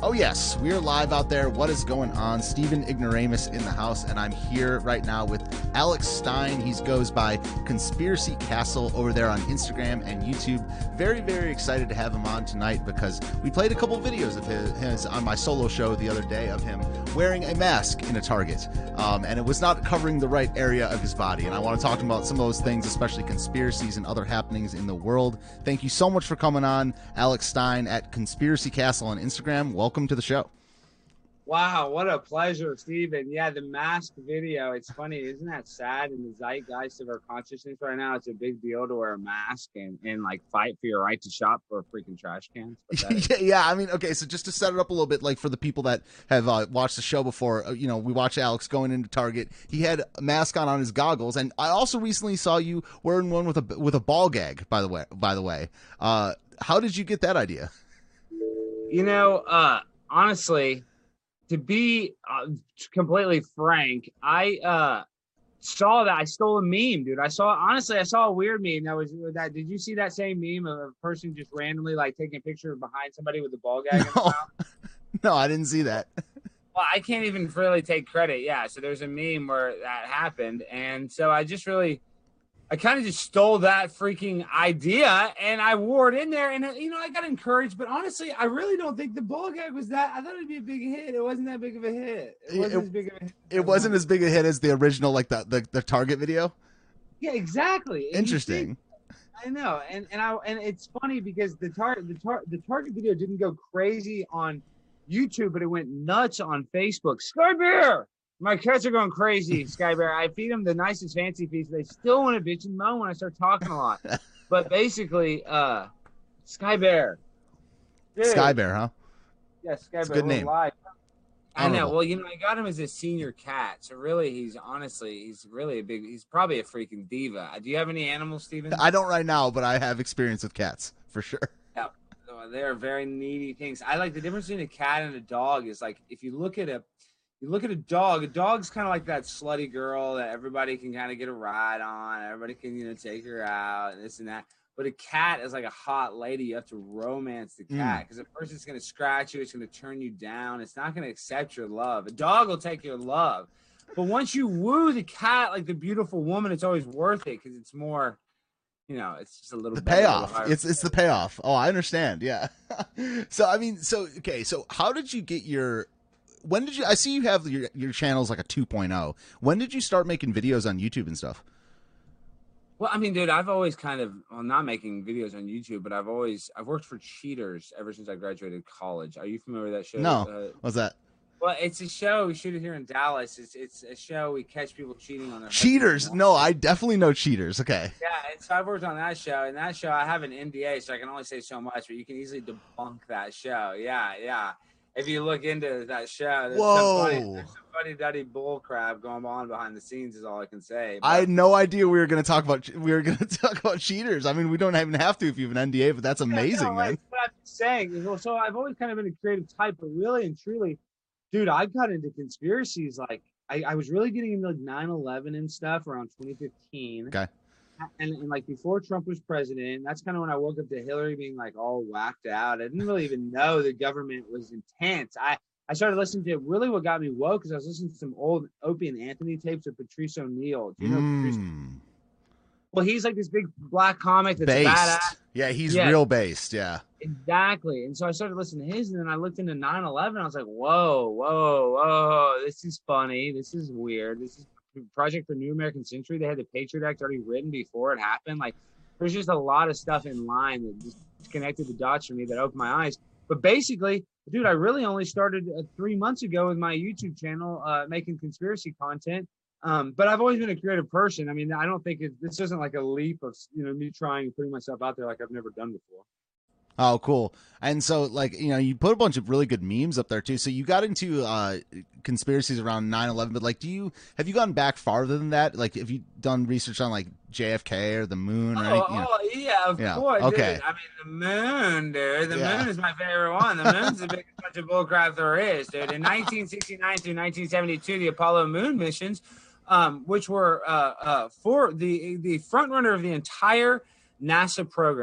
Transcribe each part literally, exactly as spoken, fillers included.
Oh yes, we are live out there. What is going on? Steven Ignoramus in the house, and I'm here right now with Alex Stein. He goes by Conspiracy Castle over there on Instagram and YouTube. Very, very excited to have him on tonight because we played a couple videos of his, his on my solo show the other day of him wearing a mask in a Target, um, and it was not covering the right area of his body. And I want to talk about some of those things, especially conspiracies and other happenings in the world. Thank you so much for coming on, Alex Stein at Conspiracy Castle on Instagram. Welcome to the show. Wow, what a pleasure, Steven. Yeah, the mask video. It's funny, isn't that sad in the zeitgeist of our consciousness right now? It's a big deal to wear a mask and, and like fight for your right to shop for freaking trash cans. yeah, yeah, I mean, okay, so just to set it up a little bit, like for the people that have uh, watched the show before, uh, you know, we watched Alex going into Target. He had a mask on on his goggles, and I also recently saw you wearing one with a with a ball gag. By the way, by the way, uh, how did you get that idea? You know, uh, honestly, to be uh, completely frank, I uh, saw that. I stole a meme, dude. I saw, honestly, I saw a weird meme that was that. Did you see that same meme of a person just randomly like taking a picture behind somebody with a ball gag no. in their mouth? No, I didn't see that. Well, I can't even really take credit. Yeah, so there's a meme where that happened. And so I just really, I kind of just stole that freaking idea and I wore it in there. And, you know, I got encouraged. But honestly, I really don't think the ball gag was that. I thought it'd be a big hit. It wasn't that big of a hit. It wasn't it, as big of a hit. It wasn't as big a hit as the original, like the, the, the Target video? Yeah, exactly. And interesting. I know. And and I and it's funny because the Target the, tar- the Target video didn't go crazy on YouTube, but it went nuts on Facebook. Sky Bear! My cats are going crazy, Sky Bear. I feed them the nicest fancy feeds. They still want to bitch and moan when I start talking a lot. But basically, uh, Sky Bear. Dude. Sky Bear, huh? Yeah, Sky it's Bear. A good name. Live. I know. Well, you know, I got him as a senior cat. So really, he's honestly, he's really a big, he's probably a freaking diva. Do you have any animals, Steven? I don't right now, but I have experience with cats, for sure. Yeah. They're very needy things. I like the difference between a cat and a dog is like, if you look at a, You look at a dog, a dog's kind of like that slutty girl that everybody can kind of get a ride on. Everybody can, you know, take her out and this and that. But a cat is like a hot lady. You have to romance the cat because mm. the person's going to scratch you. It's going to turn you down. It's not going to accept your love. A dog will take your love. But once you woo the cat like the beautiful woman, it's always worth it because it's more, you know, it's just a little the better, payoff. Little it's it's the payoff. Oh, I understand. Yeah. so, I mean, so, okay. So how did you get your... When did you, I see you have your, your channel's like a two point oh. When did you start making videos on YouTube and stuff? Well, I mean, dude, I've always kind of, well, not making videos on YouTube, but I've always, I've worked for Cheaters ever since I graduated college. Are you familiar with that show? No. Uh, What's that? Well, it's a show. We shoot it here in Dallas. It's it's a show. We catch people cheating on their Cheaters. No, I definitely know Cheaters. Okay. Yeah, and so I've worked on that show. And that show, I have an N D A, so I can only say so much, but you can easily debunk that show. Yeah, yeah. If you look into that show, there's Whoa. some funny, there's some funny duddy bull crap going on behind the scenes is all I can say. But I had no idea we were going to talk about we were going to talk about Cheaters. I mean, we don't even have to if you have an N D A, but that's amazing, yeah, no, man. That's what I'm saying. So I've always kind of been a creative type, but really and truly, dude, I got into conspiracies. Like I, I was really getting into like nine eleven and stuff around twenty fifteen. Okay. And, and like before Trump was president, that's kind of when I woke up to Hillary being like all whacked out. I didn't really even know the government was intense. I, I started listening to really what got me woke because I was listening to some old Opie and Anthony tapes of Patrice O'Neill. Do you know mm. Patrice? Well, he's like this big black comic that's based. badass. Yeah, he's yeah. real based. Yeah. Exactly. And so I started listening to his, and then I looked into nine eleven. I was like, whoa, whoa, whoa, this is funny. This is weird. This is Project for New American Century. They had the Patriot Act already written before it happened. Like, there's just a lot of stuff in line that just connected the dots for me that opened my eyes. But basically, dude, I really only started uh, three months ago with my YouTube channel, uh, making conspiracy content. Um, but I've always been a creative person. I mean, I don't think it, this isn't like a leap of, you know, me trying and putting myself out there like I've never done before. Oh, cool. And so, like, you know, you put a bunch of really good memes up there, too. So you got into uh, conspiracies around nine eleven. But, like, do you have you gone back farther than that? Like, have you done research on, like, J F K or the moon? Or oh, anything, you know? oh, yeah, of yeah. course. Okay. Dude. I mean, the moon, dude. The yeah. moon is my favorite one. The moon's the biggest bunch of bullcrap there is, dude. In nineteen sixty-nine through nineteen seventy-two, the Apollo moon missions, um, which were uh, uh, for the, the front runner of the entire NASA program,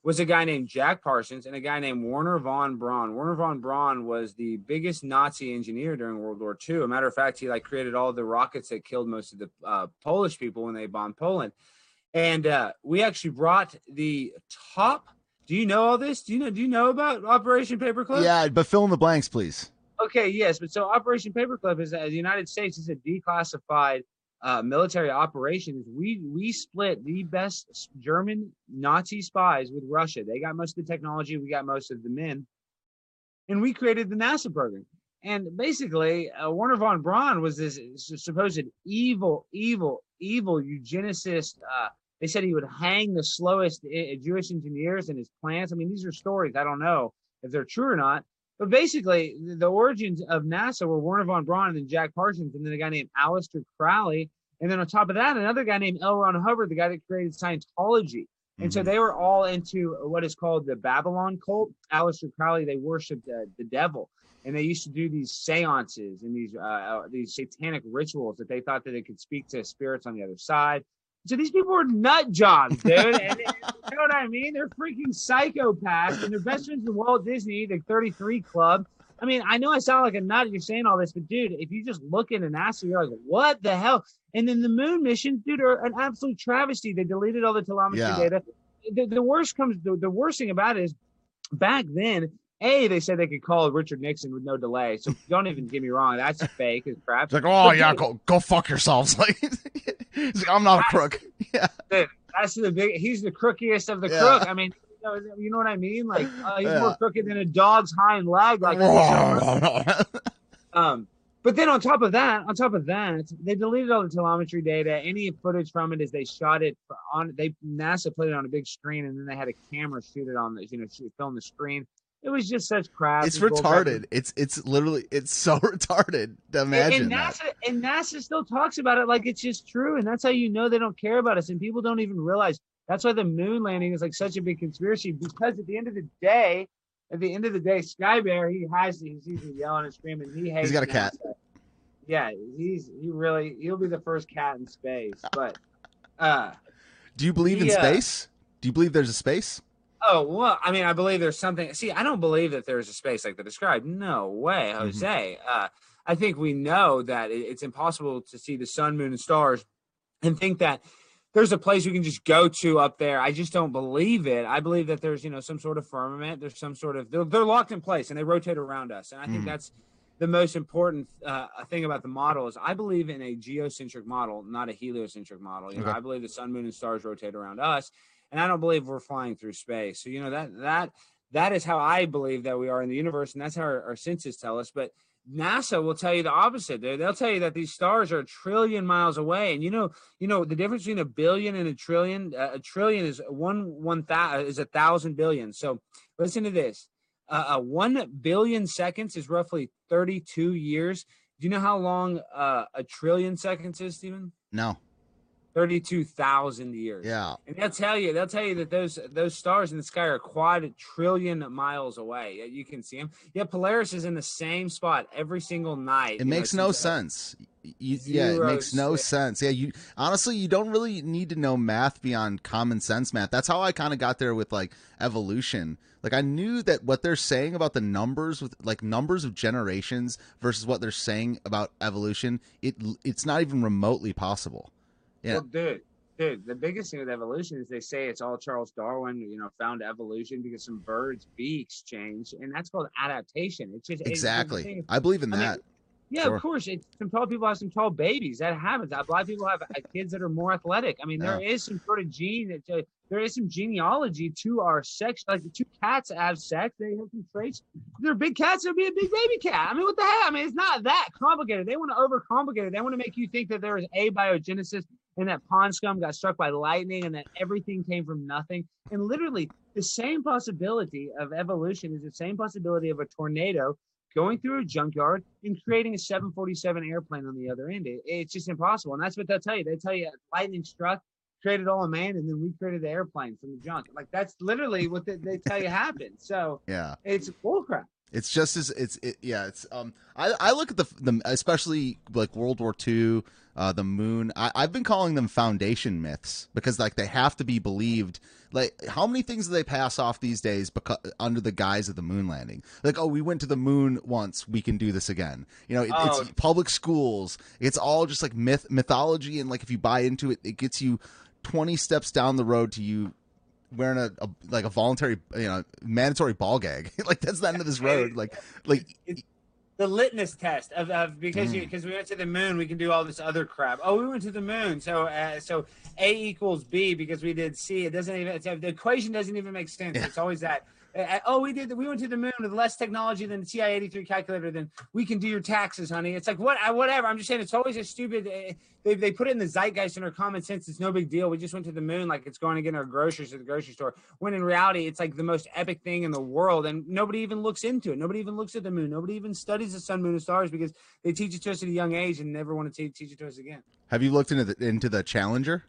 was a guy named Jack Parsons and a guy named Werner von Braun. Werner von Braun was the biggest Nazi engineer during World War Two. A matter of fact, he like created all the rockets that killed most of the uh, Polish people when they bombed Poland. And uh, we actually brought the top. Do you know all this? Do you know? Do you know about Operation Paperclip? Yeah, but fill in the blanks, please. Okay, yes, but so Operation Paperclip is uh, the United States is a declassified uh, military operation. We we split the best German Nazi spies with Russia. They got most of the technology, we got most of the men, and we created the NASA program. And basically, uh, Werner von Braun was this supposed evil, evil, evil eugenicist. Uh, they said he would hang the slowest uh, Jewish engineers in his plants. I mean, these are stories. I don't know if they're true or not. But basically, the origins of NASA were Werner von Braun and then Jack Parsons, and then a guy named Aleister Crowley. And then on top of that, another guy named L. Ron Hubbard, the guy that created Scientology. And mm-hmm. so they were all into what is called the Babylon cult. Aleister Crowley, they worshiped uh, the devil. And they used to do these seances and these uh, these satanic rituals that they thought that they could speak to spirits on the other side. So these people are nut jobs, dude. And, and, you know what I mean? They're freaking psychopaths, and they're best friends with Walt Disney, the thirty-three Club. I mean, I know I sound like a nut. You're saying all this, but dude, if you just look into NASA, you're like, what the hell? And then the moon missions, dude, are an absolute travesty. They deleted all the telemetry yeah. data. The, the worst comes. The, the worst thing about it is, back then, A, they said they could call Richard Nixon with no delay. So don't even get me wrong, that's fake as crap. It's like, oh but yeah, dude, go go fuck yourselves. Like, like I'm not a crook. Yeah, dude, that's the big. He's the crookiest of the yeah. crook. I mean, you know, you know what I mean? Like, uh, he's yeah. more crooked than a dog's hind leg. Like, um. But then on top of that, on top of that, they deleted all the telemetry data. Any footage from it is they shot it on. They NASA put it on a big screen, and then they had a camera shoot it on the, you know, shoot, film the screen. It was just such crap. It's retarded. It's it's literally it's so retarded to imagine and, and NASA, that. And NASA still talks about it like it's just true, and that's how you know they don't care about us. And people don't even realize that's why the moon landing is like such a big conspiracy. Because at the end of the day, at the end of the day, Sky Bear he has he's usually yelling and screaming. He hates. He's got a NASA. cat. Yeah, he's he really he'll be the first cat in space. But uh, do you believe he, in space? Uh, do you believe there's a space? Oh, well, I mean, I believe there's something. See, I don't believe that there's a space like they described. No way, Jose. Mm-hmm. Uh, I think we know that it's impossible to see the sun, moon, and stars and think that there's a place we can just go to up there. I just don't believe it. I believe that there's, you know, some sort of firmament. There's some sort of, they're, they're locked in place and they rotate around us. And I think mm-hmm. that's the most important uh, thing about the model is I believe in a geocentric model, not a heliocentric model. You okay. know, I believe the sun, moon, and stars rotate around us. And I don't believe we're flying through space. So, you know, that that that is how I believe that we are in the universe. And that's how our, our senses tell us. But NASA will tell you the opposite. They, they'll tell you that these stars are a trillion miles away. And, you know, you know, the difference between a billion and a trillion, uh, a trillion is one, one thousand is a thousand billion. So listen to this. Uh, uh, one billion seconds is roughly thirty-two years. Do you know how long uh, a trillion seconds is, Stephen? No. thirty-two thousand years. Yeah. And they'll tell you, they'll tell you that those those stars in the sky are quadrillion miles away. You can see them. Yeah, Polaris is in the same spot every single night. It makes know, no sense. You, yeah, it makes no six. sense. Yeah, you honestly, you don't really need to know math beyond common sense math. That's how I kind of got there with like evolution. Like I knew that what they're saying about the numbers with like numbers of generations versus what they're saying about evolution, it it's not even remotely possible. Yeah. Well, dude, dude, the biggest thing with evolution is they say it's all Charles Darwin, you know, found evolution because some birds' beaks changed, and that's called adaptation. It's just exactly. It's, I believe in I that. mean, yeah, sure. of course. It's, some tall people have some tall babies. That happens. A lot of people have kids that are more athletic. I mean, there yeah. is some sort of gene that uh, there is some genealogy to our sex. Like the two cats have sex, they have some traits. They're big cats. There'll be a big baby cat. I mean, what the hell? I mean, it's not that complicated. They want to overcomplicate it. They want to make you think that there is abiogenesis and that pond scum got struck by lightning and that everything came from nothing. And literally, the same possibility of evolution is the same possibility of a tornado going through a junkyard and creating a seven forty-seven airplane on the other end. It, it's just impossible. And that's what they'll tell you. They tell you lightning struck, created all a man, and then we created the airplane from the junk. Like, that's literally what they, they tell you happened. So yeah, it's bullcrap. It's just as it's it, yeah. It's um. I I look at the the especially like World War Two, uh, the moon. I, I've been calling them foundation myths because like they have to be believed. Like how many things do they pass off these days because under the guise of the moon landing? Like oh, we went to the moon once, we can do this again. You know, it, Oh, it's public schools. It's all just like myth mythology, and like if you buy into it, it gets you twenty steps down the road to you wearing a, a like a voluntary, you know, mandatory ball gag. Like that's the end of this road. Like like it's the litmus test of, of because Mm. you because we went to the moon, we can do all this other crap. Oh, we went to the moon, so uh, so A equals B because we did C. It doesn't even it's, the equation doesn't even make sense. Yeah. It's always that. Uh, oh, we did. We went to the moon with less technology than the T I eighty-three calculator. Then we can do your taxes, honey. It's like what, whatever. I'm just saying, it's always a stupid. Uh, they they put it in the zeitgeist and our common sense. It's no big deal. We just went to the moon, like it's going to get our groceries at the grocery store. When in reality, it's like the most epic thing in the world, and nobody even looks into it. Nobody even looks at the moon. Nobody even studies the sun, moon, and stars because they teach it to us at a young age and never want to teach it to us again. have you looked into the into the Challenger?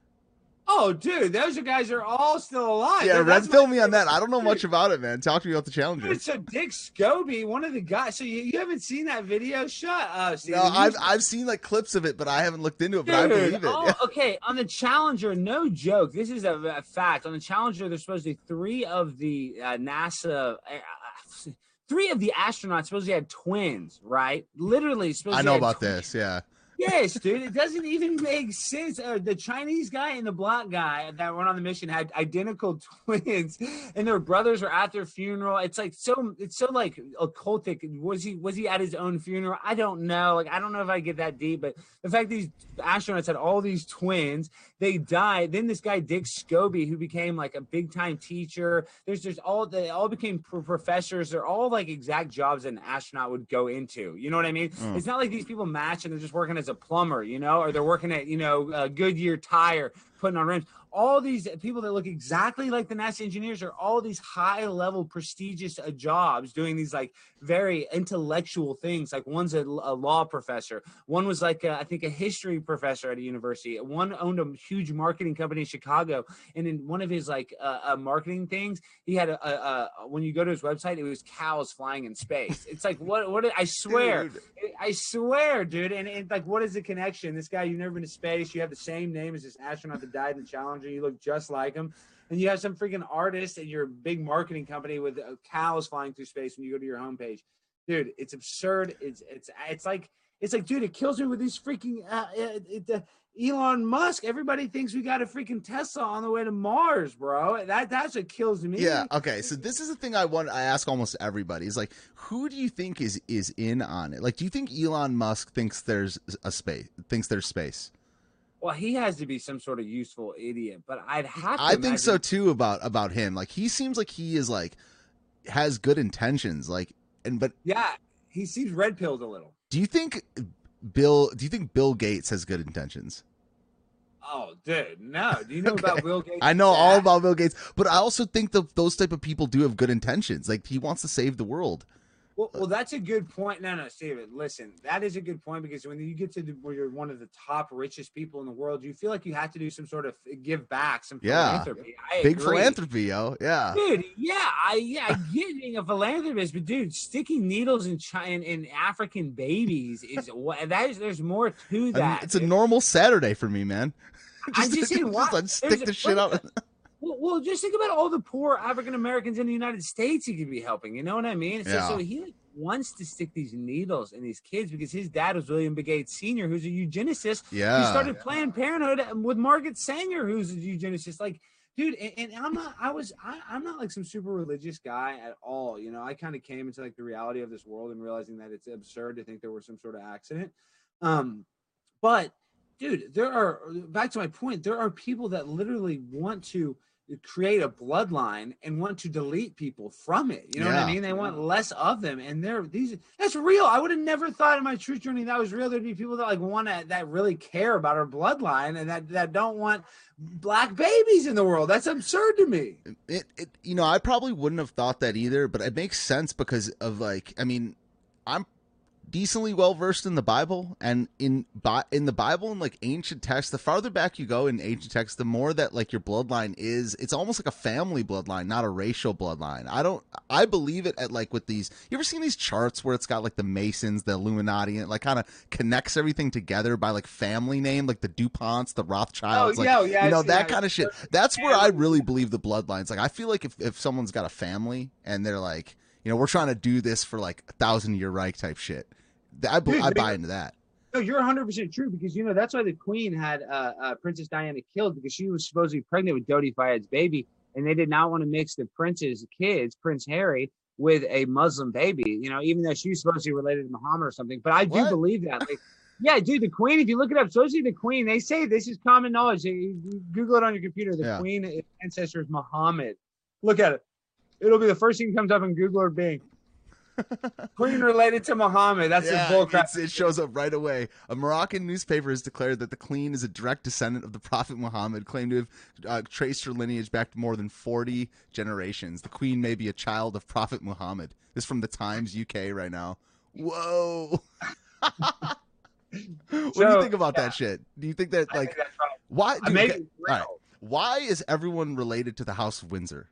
Oh, dude, those are guys are all still alive. Yeah, That- Red, that's fill my me on that. favorite I don't know thing. much about it, man. Talk to me about the Challenger. Dude, so Dick Scobie, one of the guys. So you, you haven't seen that video? Shut up, Steven. No, You- I've I've seen like clips of it, but I haven't looked into it. But I Dude, believe it. oh, Yeah. okay. On the Challenger, no joke. This is a, a fact. On the Challenger, there's supposed to be three of the uh, NASA, uh, three of the astronauts supposedly had twins, right? Literally, supposed I to know had about twins. this. Yeah. Yes, dude. It doesn't even make sense. Uh, the Chinese guy and the black guy that went on the mission had identical twins, and their brothers were at their funeral. It's like so. It's so like occultic. Was he? Was he at his own funeral? I don't know. Like I don't know if I get that deep, but the fact these astronauts had all these twins, they died. Then this guy Dick Scobie, who became like a big time teacher. There's there's all they all became pro- professors. They're all like exact jobs an astronaut would go into. You know what I mean? Mm. It's not like these people match and they're just working as a plumber, you know, or they're working at, you know, a Goodyear tire, putting on rims. All these people that look exactly like the NASA engineers are all these high level prestigious uh, jobs doing these like very intellectual things. Like one's a, a law professor. One was like, a, I think a history professor at a university. One owned a huge marketing company in Chicago. And in one of his like uh, uh, marketing things, he had a, a, a, when you go to his website, it was cows flying in space. It's like, what, what, I swear, Dude. I swear, dude. And, and like, what is the connection? This guy, you've never been to space. You have the same name as this astronaut that died in the Challenger. You look just like him. And you have some freaking artist and your big marketing company with uh, cows flying through space when you go to your homepage. Dude, it's absurd. It's it's it's like it's like, dude, it kills me with these freaking uh, it, it, uh, Elon Musk. Everybody thinks we got a freaking Tesla on the way to Mars, bro. That that's what kills me. Yeah. Okay. So this is the thing I want. I ask almost everybody is like, who do you think is is in on it? Like, do you think Elon Musk thinks there's a space? Thinks there's space? Well, he has to be some sort of useful idiot, but I'd have to I think so imagine- too about about him. Like he seems like he is like has good intentions. Like and but Yeah, he seems red pilled a little. do you think Bill? Do you think Bill Gates has good intentions? Oh, dude, no. Do you know Okay. about Bill Gates? I know all dad? about Bill Gates, but I also think that those type of people do have good intentions. Like he wants to save the world. Well, well, that's a good point. No, no, Steven, listen, that is a good point because when you get to the, where you're one of the top richest people in the world, you feel like you have to do some sort of give back, some Yeah. philanthropy. I Big agree. philanthropy, yo. Yeah. Dude, yeah, I yeah, I get being a philanthropist, but dude, sticking needles in China in African babies is what that is. There's more to I mean, that. it's a dude. normal Saturday for me, man. I'm just saying, why- like, stick there's the a- shit out. Well, well, just think about all the poor African Americans in the United States he could be helping. You know what I mean? So, Yeah. so he like, wants to stick these needles in these kids because his dad was William B. Gates Senior, who's a eugenicist. Yeah. He started Planned Parenthood with Margaret Sanger, who's a eugenicist. Like, dude, and, and I'm not. I was. I, I'm not like some super religious guy at all. You know, I kind of came into like the reality of this world and realizing that it's absurd to think there was some sort of accident. Um, but dude, there are, back to my point, there are people that literally want to create a bloodline and want to delete people from it. You know what Yeah. I mean? They want less of them. And they're these, that's real. I would have never thought in my truth journey that was real. There'd be people that like want to, that really care about our bloodline and that, that don't want black babies in the world. That's absurd to me. It, it, you know, I probably wouldn't have thought that either, but it makes sense because of like, I mean, I'm decently well versed in the Bible, and in Bi- in the Bible and like ancient texts, the farther back you go in ancient texts, the more that like your bloodline is. It's almost like a family bloodline, not a racial bloodline. I don't. I believe it at like with these. You ever seen these charts where it's got like the Masons, the Illuminati, and it like kind of connects everything together by like family name, like the DuPonts, the Rothschilds, Oh like yeah, yeah, you know I see that that. kind of shit. That's where I really believe the bloodlines. Like I feel like if if someone's got a family and they're like, you know, we're trying to do this for like a thousand year Reich type shit. I, Dude, I they- buy into that. No, you're one hundred percent true because you know that's why the Queen had uh, uh, Princess Diana killed because she was supposedly pregnant with Dodi Fayed's baby, and they did not want to mix the prince's kids, Prince Harry, with a Muslim baby. You know, even though she's supposedly related to Muhammad or something. But I do What? believe that. Like, yeah, dude, the Queen. If you look it up, supposedly the Queen. They say this is common knowledge. You Google it on your computer. The Yeah. Queen ancestor is Muhammad. Look at it. It'll be the first thing that comes up in Google or Bing. Queen related to Muhammad. That's Yeah, a bullcrap. it's- it shows up right away. A Moroccan newspaper has declared that the Queen is a direct descendant of the Prophet Muhammad, claimed to have uh, traced her lineage back to more than forty generations. The Queen may be a child of Prophet Muhammad. This is from the Times U K right now. Whoa. What do you So, think about yeah. that shit? Do you think that I like think that's right. why? Uh, Dude, maybe okay, it's real. all right. Why is everyone related to the House of Windsor?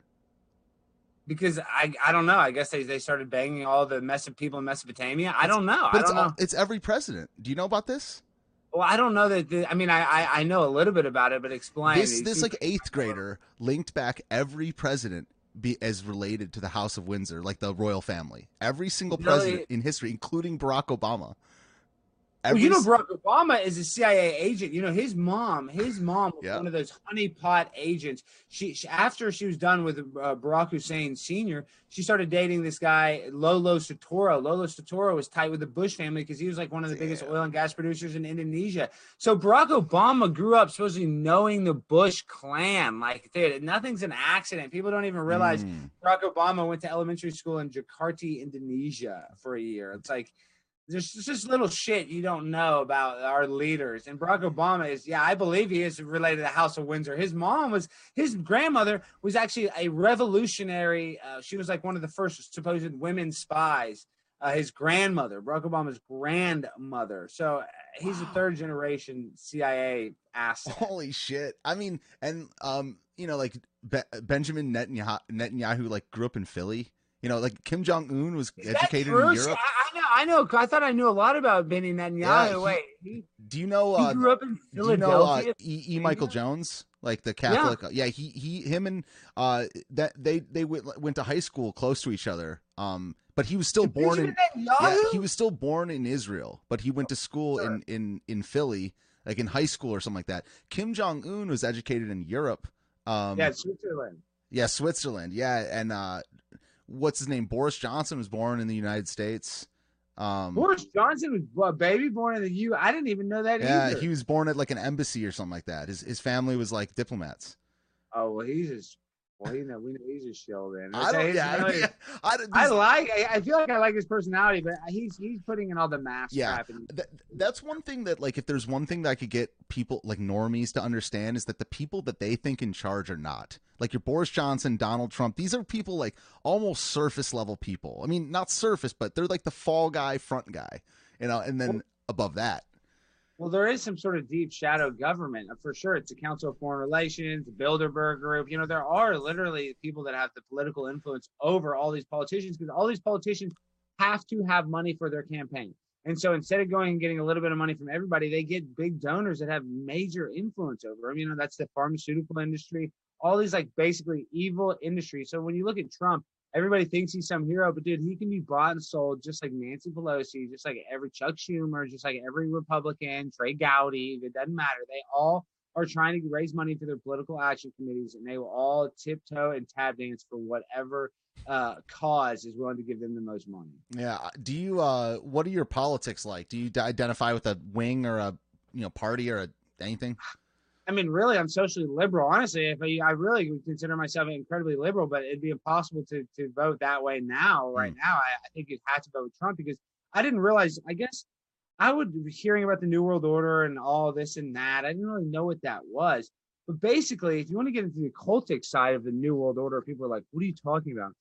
Because I I don't know. I guess they, they started banging all the mess of people in Mesopotamia. I don't know. But I it's don't know. all, it's every president. Do you know about this? Well, I don't know that. The, I mean, I, I I know a little bit about it, but explain. This It this seems like eighth grader linked back every president be as related to the House of Windsor, like the royal family. Every single Really? president in history, including Barack Obama. Well, Every you know, s- Barack Obama is a C I A agent. You know, his mom, his mom was Yeah. one of those honeypot agents. She, she after she was done with uh, Barack Hussein Senior, she started dating this guy Lolo Soetoro. Lolo Soetoro was tight with the Bush family because he was like one of the biggest oil and gas producers in Indonesia. So Barack Obama grew up supposedly knowing the Bush clan. Like, dude, nothing's an accident. People don't even realize Mm. Barack Obama went to elementary school in Jakarta, Indonesia for a year. It's like, there's just little shit you don't know about our leaders. And Barack Obama is, yeah, I believe he is related to the House of Windsor. His mom was, his grandmother was actually a revolutionary. Uh, she was like one of the first supposed women spies. Uh, his grandmother, Barack Obama's grandmother. So uh, he's a third generation C I A asset. Holy shit! I mean, and um, you know, like Be- Benjamin Netanyahu, Netanyahu, like grew up in Philly. You know, like Kim Jong Un was Is that educated true? in See, Europe. I, I know, I know. I thought I knew a lot about Benny Netanyahu. Yeah, he- Wait, he, Do you know? he Uh, grew up in Do you know uh, Philadelphia. E. e. Michael Jones, like the Catholic? Yeah, he he him and uh that they they went, went to high school close to each other. Um, but he was still born in Benjamin yeah, Netanyahu? he was still born in Israel, but he went to school in in in Philly, like in high school or something like that. Kim Jong Un was educated in Europe. Um, Yeah, Switzerland. yeah, Switzerland. Yeah, and uh, what's his name? Boris Johnson was born in the United States. Um, Boris Johnson was well, baby born in the U. I didn't even know that yeah, either. he was born at like an embassy or something like that. His his family was like diplomats. Oh well, he's just well, he know we know he's a show then. I don't. His Yeah, personality- yeah, I, don't- I these- like. I, I feel like I like his personality, but he's he's putting in all the mask Yeah. crap. And, That, that's one thing that like if there's one thing that I could get people like normies to understand is that the people that they think in charge are not. Like your Boris Johnson, Donald Trump, these are people like almost surface level people. I mean, not surface, but they're like the fall guy, front guy, you know, and then Well- above that. well, there is some sort of deep shadow government uh, for sure. It's a Council of Foreign Relations, the Bilderberg Group. You know, there are literally people that have the political influence over all these politicians because all these politicians have to have money for their campaign. And so instead of going and getting a little bit of money from everybody, they get big donors that have major influence over them. You know, that's the pharmaceutical industry, all these like basically evil industries. So when you look at Trump, everybody thinks he's some hero, but dude, he can be bought and sold just like Nancy Pelosi, just like every Chuck Schumer, just like every Republican, Trey Gowdy. It doesn't matter. They all are trying to raise money for their political action committees, and they will all tiptoe and tap dance for whatever uh, cause is willing to give them the most money. Yeah. Do you? uh What are your politics like? Do you d- identify with a wing or a you know party or a, anything? I mean, really, I'm socially liberal. Honestly, if I, I really would consider myself incredibly liberal, but it'd be impossible to to vote that way now. Right now, I, I think you'd have to vote with Trump because I didn't realize. I guess I would be hearing about the New World Order and all this and that. I didn't really know what that was. But basically, if you want to get into the cultic side of the New World Order, people are like, "What are you talking about?"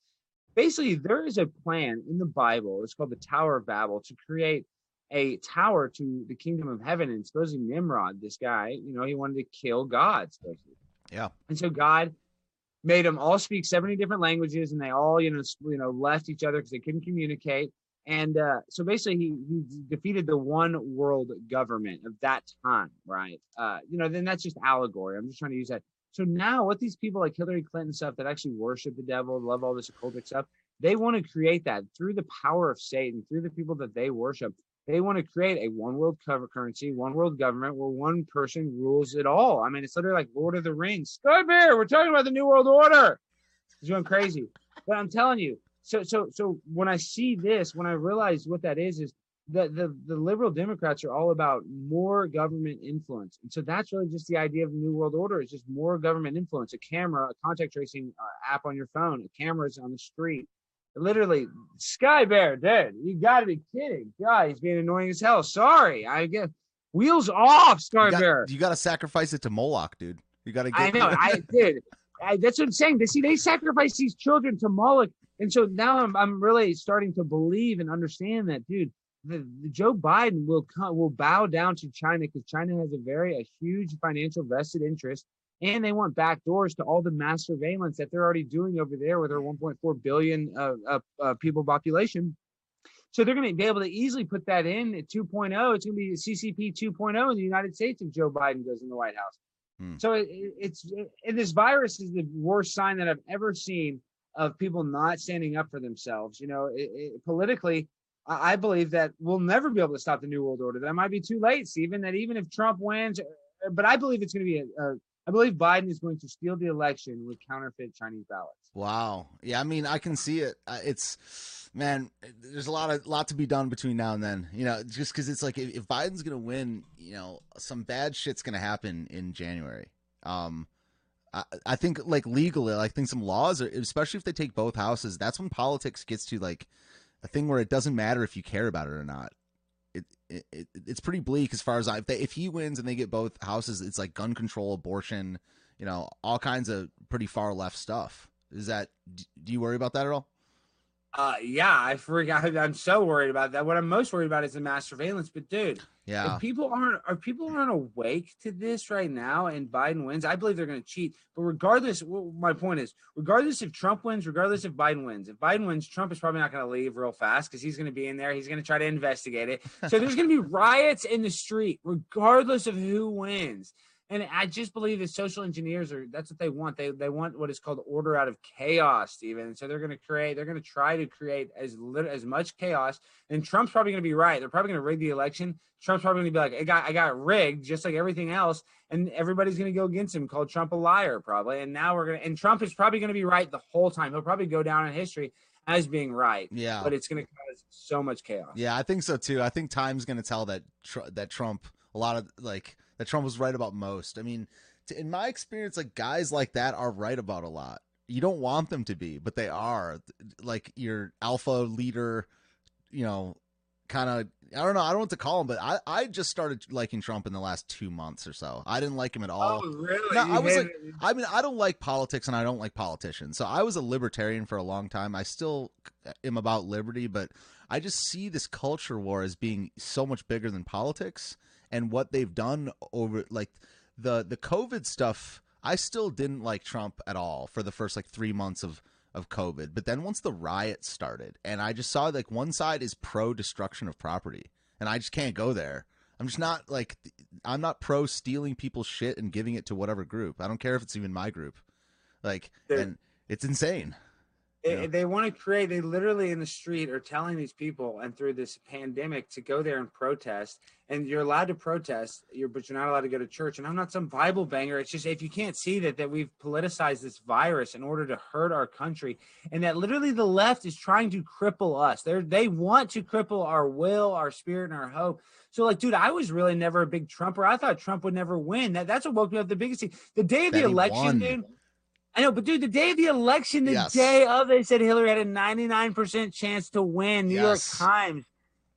basically there is a plan in the Bible. It's called the Tower of Babel to create a tower to the kingdom of heaven. And supposedly Nimrod, this guy, you know, he wanted to kill God, supposedly. Yeah. And so God made them all speak seventy different languages, and they all, you know, you know, left each other because they couldn't communicate. And uh, so basically, he, he defeated the one world government of that time, right? Uh, you know, then that's just allegory. I'm just trying to use that. So now, what these people like Hillary Clinton stuff that actually worship the devil, love all this occultic stuff, they want to create that through the power of Satan, through the people that they worship. They want to create a one world cover currency, one world government where one person rules it all. I mean, it's literally like Lord of the Rings. Sky Bear, we're talking about the New World Order. He's going crazy. But I'm telling you, so so so when I see this, when I realize what that is, is the, the, the liberal Democrats are all about more government influence. And so that's really just the idea of the New World Order. It's just more government influence, a camera, a contact tracing uh, app on your phone, cameras on the street. Literally, Sky Bear, dude, you got to be kidding. God, he's being annoying as hell. Sorry, I get wheels off, Sky You got, Bear. you got to sacrifice it to Moloch, dude. You got to get I know, I did. I, that's what I'm saying. They see, they sacrifice these children to Moloch, and so now I'm, I'm really starting to believe and understand that, dude. The, the Joe Biden will come, will bow down to China because China has a very a huge financial vested interest. And they want back doors to all the mass surveillance that they're already doing over there with their one point four billion uh, uh, uh, people population. So they're going to be able to easily put that in at two point oh. It's going to be C C P two point oh in the United States if Joe Biden goes in the White House. Hmm. So it, it's it, and this virus is the worst sign that I've ever seen of people not standing up for themselves. You know, it, it, politically, I, I believe that we'll never be able to stop the New World Order. That might be too late, Stephen, that even if Trump wins, but I believe it's going to be a, a I believe Biden is going to steal the election with counterfeit Chinese ballots. Wow. Yeah, I mean, I can see it. It's, man, there's a lot of lot to be done between now and then. You know, just because it's like if, if Biden's going to win, you know, some bad shit's going to happen in January. Um, I, I think like legally, I think some laws, are, especially if they take both houses, that's when politics gets to like a thing where it doesn't matter if you care about it or not. It, it, it it's pretty bleak as far as I, if, they, if he wins and they get both houses, it's like gun control, abortion, you know, all kinds of pretty far left stuff. Is that, do you worry about that at all? Uh, yeah, I forgot. I'm so worried about that. What I'm most worried about is the mass surveillance. But dude, yeah, if people aren't, are people aren't awake to this right now and Biden wins, I believe they're going to cheat. But regardless, well, my point is, regardless if Trump wins, regardless if Biden wins, if Biden wins, Trump is probably not going to leave real fast because he's going to be in there. He's going to try to investigate it. So there's going to be riots in the street, regardless of who wins. And I just believe that social engineers are, that's what they want. They they want what is called order out of chaos, Stephen. And so they're going to create, they're going to try to create as little, as much chaos. And Trump's probably going to be right. They're probably going to rig the election. Trump's probably going to be like, I got, I got rigged just like everything else. And everybody's going to go against him, called Trump a liar probably. And now we're going to, and Trump is probably going to be right the whole time. He'll probably go down in history as being right. Yeah. But it's going to cause so much chaos. Yeah, I think so too. I think time's going to tell that, that Trump, a lot of like, that Trump was right about most. I mean, to, in my experience, like guys like that are right about a lot. You don't want them to be, but they are. Like your alpha leader, you know, kind of, I don't know, I don't know what to call him, but I, I just started liking Trump in the last two months or so. I didn't like him at all. Oh, really? No, You I was like, hated- I mean, I don't like politics and I don't like politicians. So I was a libertarian for a long time. I still am about liberty, but I just see this culture war as being so much bigger than politics. And what they've done over like the the COVID stuff, I still didn't like Trump at all for the first like three months of of COVID. But then once the riots started, and I just saw like one side is pro destruction of property, and I just can't go there. I'm just not like I'm not pro stealing people's shit and giving it to whatever group. I don't care if it's even my group. Like, They're- and it's insane. They, Yeah. they want to create, they literally in the street are telling these people, and through this pandemic, to go there and protest. And you're allowed to protest, you're, but you're not allowed to go to church. And I'm not some Bible banger. It's just, if you can't see that, that we've politicized this virus in order to hurt our country, and that literally the left is trying to cripple us. They're, they want to cripple our will, our spirit, and our hope. So like, dude, I was really never a big Trumper. I thought Trump would never win. That, that's what woke me up the biggest thing. The day of That the he election, won. dude. I know, but dude, the day of the election, the Yes. day of, they said Hillary had a ninety-nine percent chance to win. New Yes. York Times.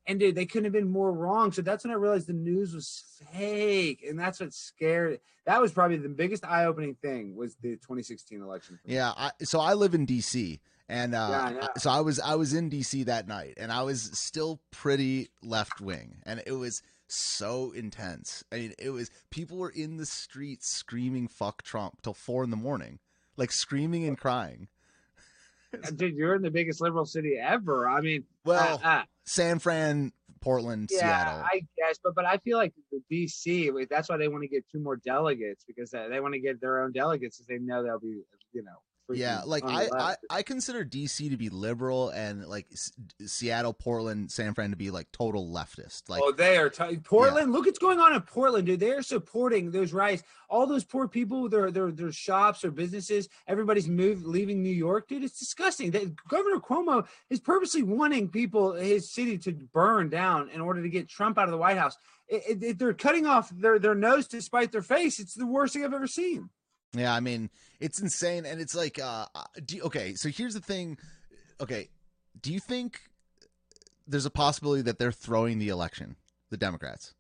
And dude, they couldn't have been more wrong. So that's when I realized the news was fake, and that's what scared. That was probably the biggest eye-opening thing was the twenty sixteen election. For me. Yeah, I, so I live in D C, and uh, Yeah, I know. so I was I was in D C that night, and I was still pretty left wing, and it was so intense. I mean, it was people were in the streets screaming "fuck Trump" till four in the morning, like screaming and crying. Dude, you're in the biggest liberal city ever. I mean, Well, uh, uh, San Fran, Portland, yeah, Seattle. I guess, but but I feel like the D C. That's why they want to get two more delegates because they, they want to get their own delegates because they know they'll be, you know. Yeah, like I, I I consider D C to be liberal and like S- Seattle, Portland, San Fran to be like total leftist. Like, oh, they are t- Portland. Yeah. Look what's going on in Portland, dude. They are supporting those riots. All those poor people, their their their shops or businesses. Everybody's moved, leaving New York, dude. It's disgusting. That Governor Cuomo is purposely wanting people, his city, to burn down in order to get Trump out of the White House. It, it, it, they're cutting off their their nose to spite their face. It's the worst thing I've ever seen. Yeah, I mean, it's insane. And it's like, uh, do you, okay, so here's the thing. Okay, do you think there's a possibility that they're throwing the election, the Democrats?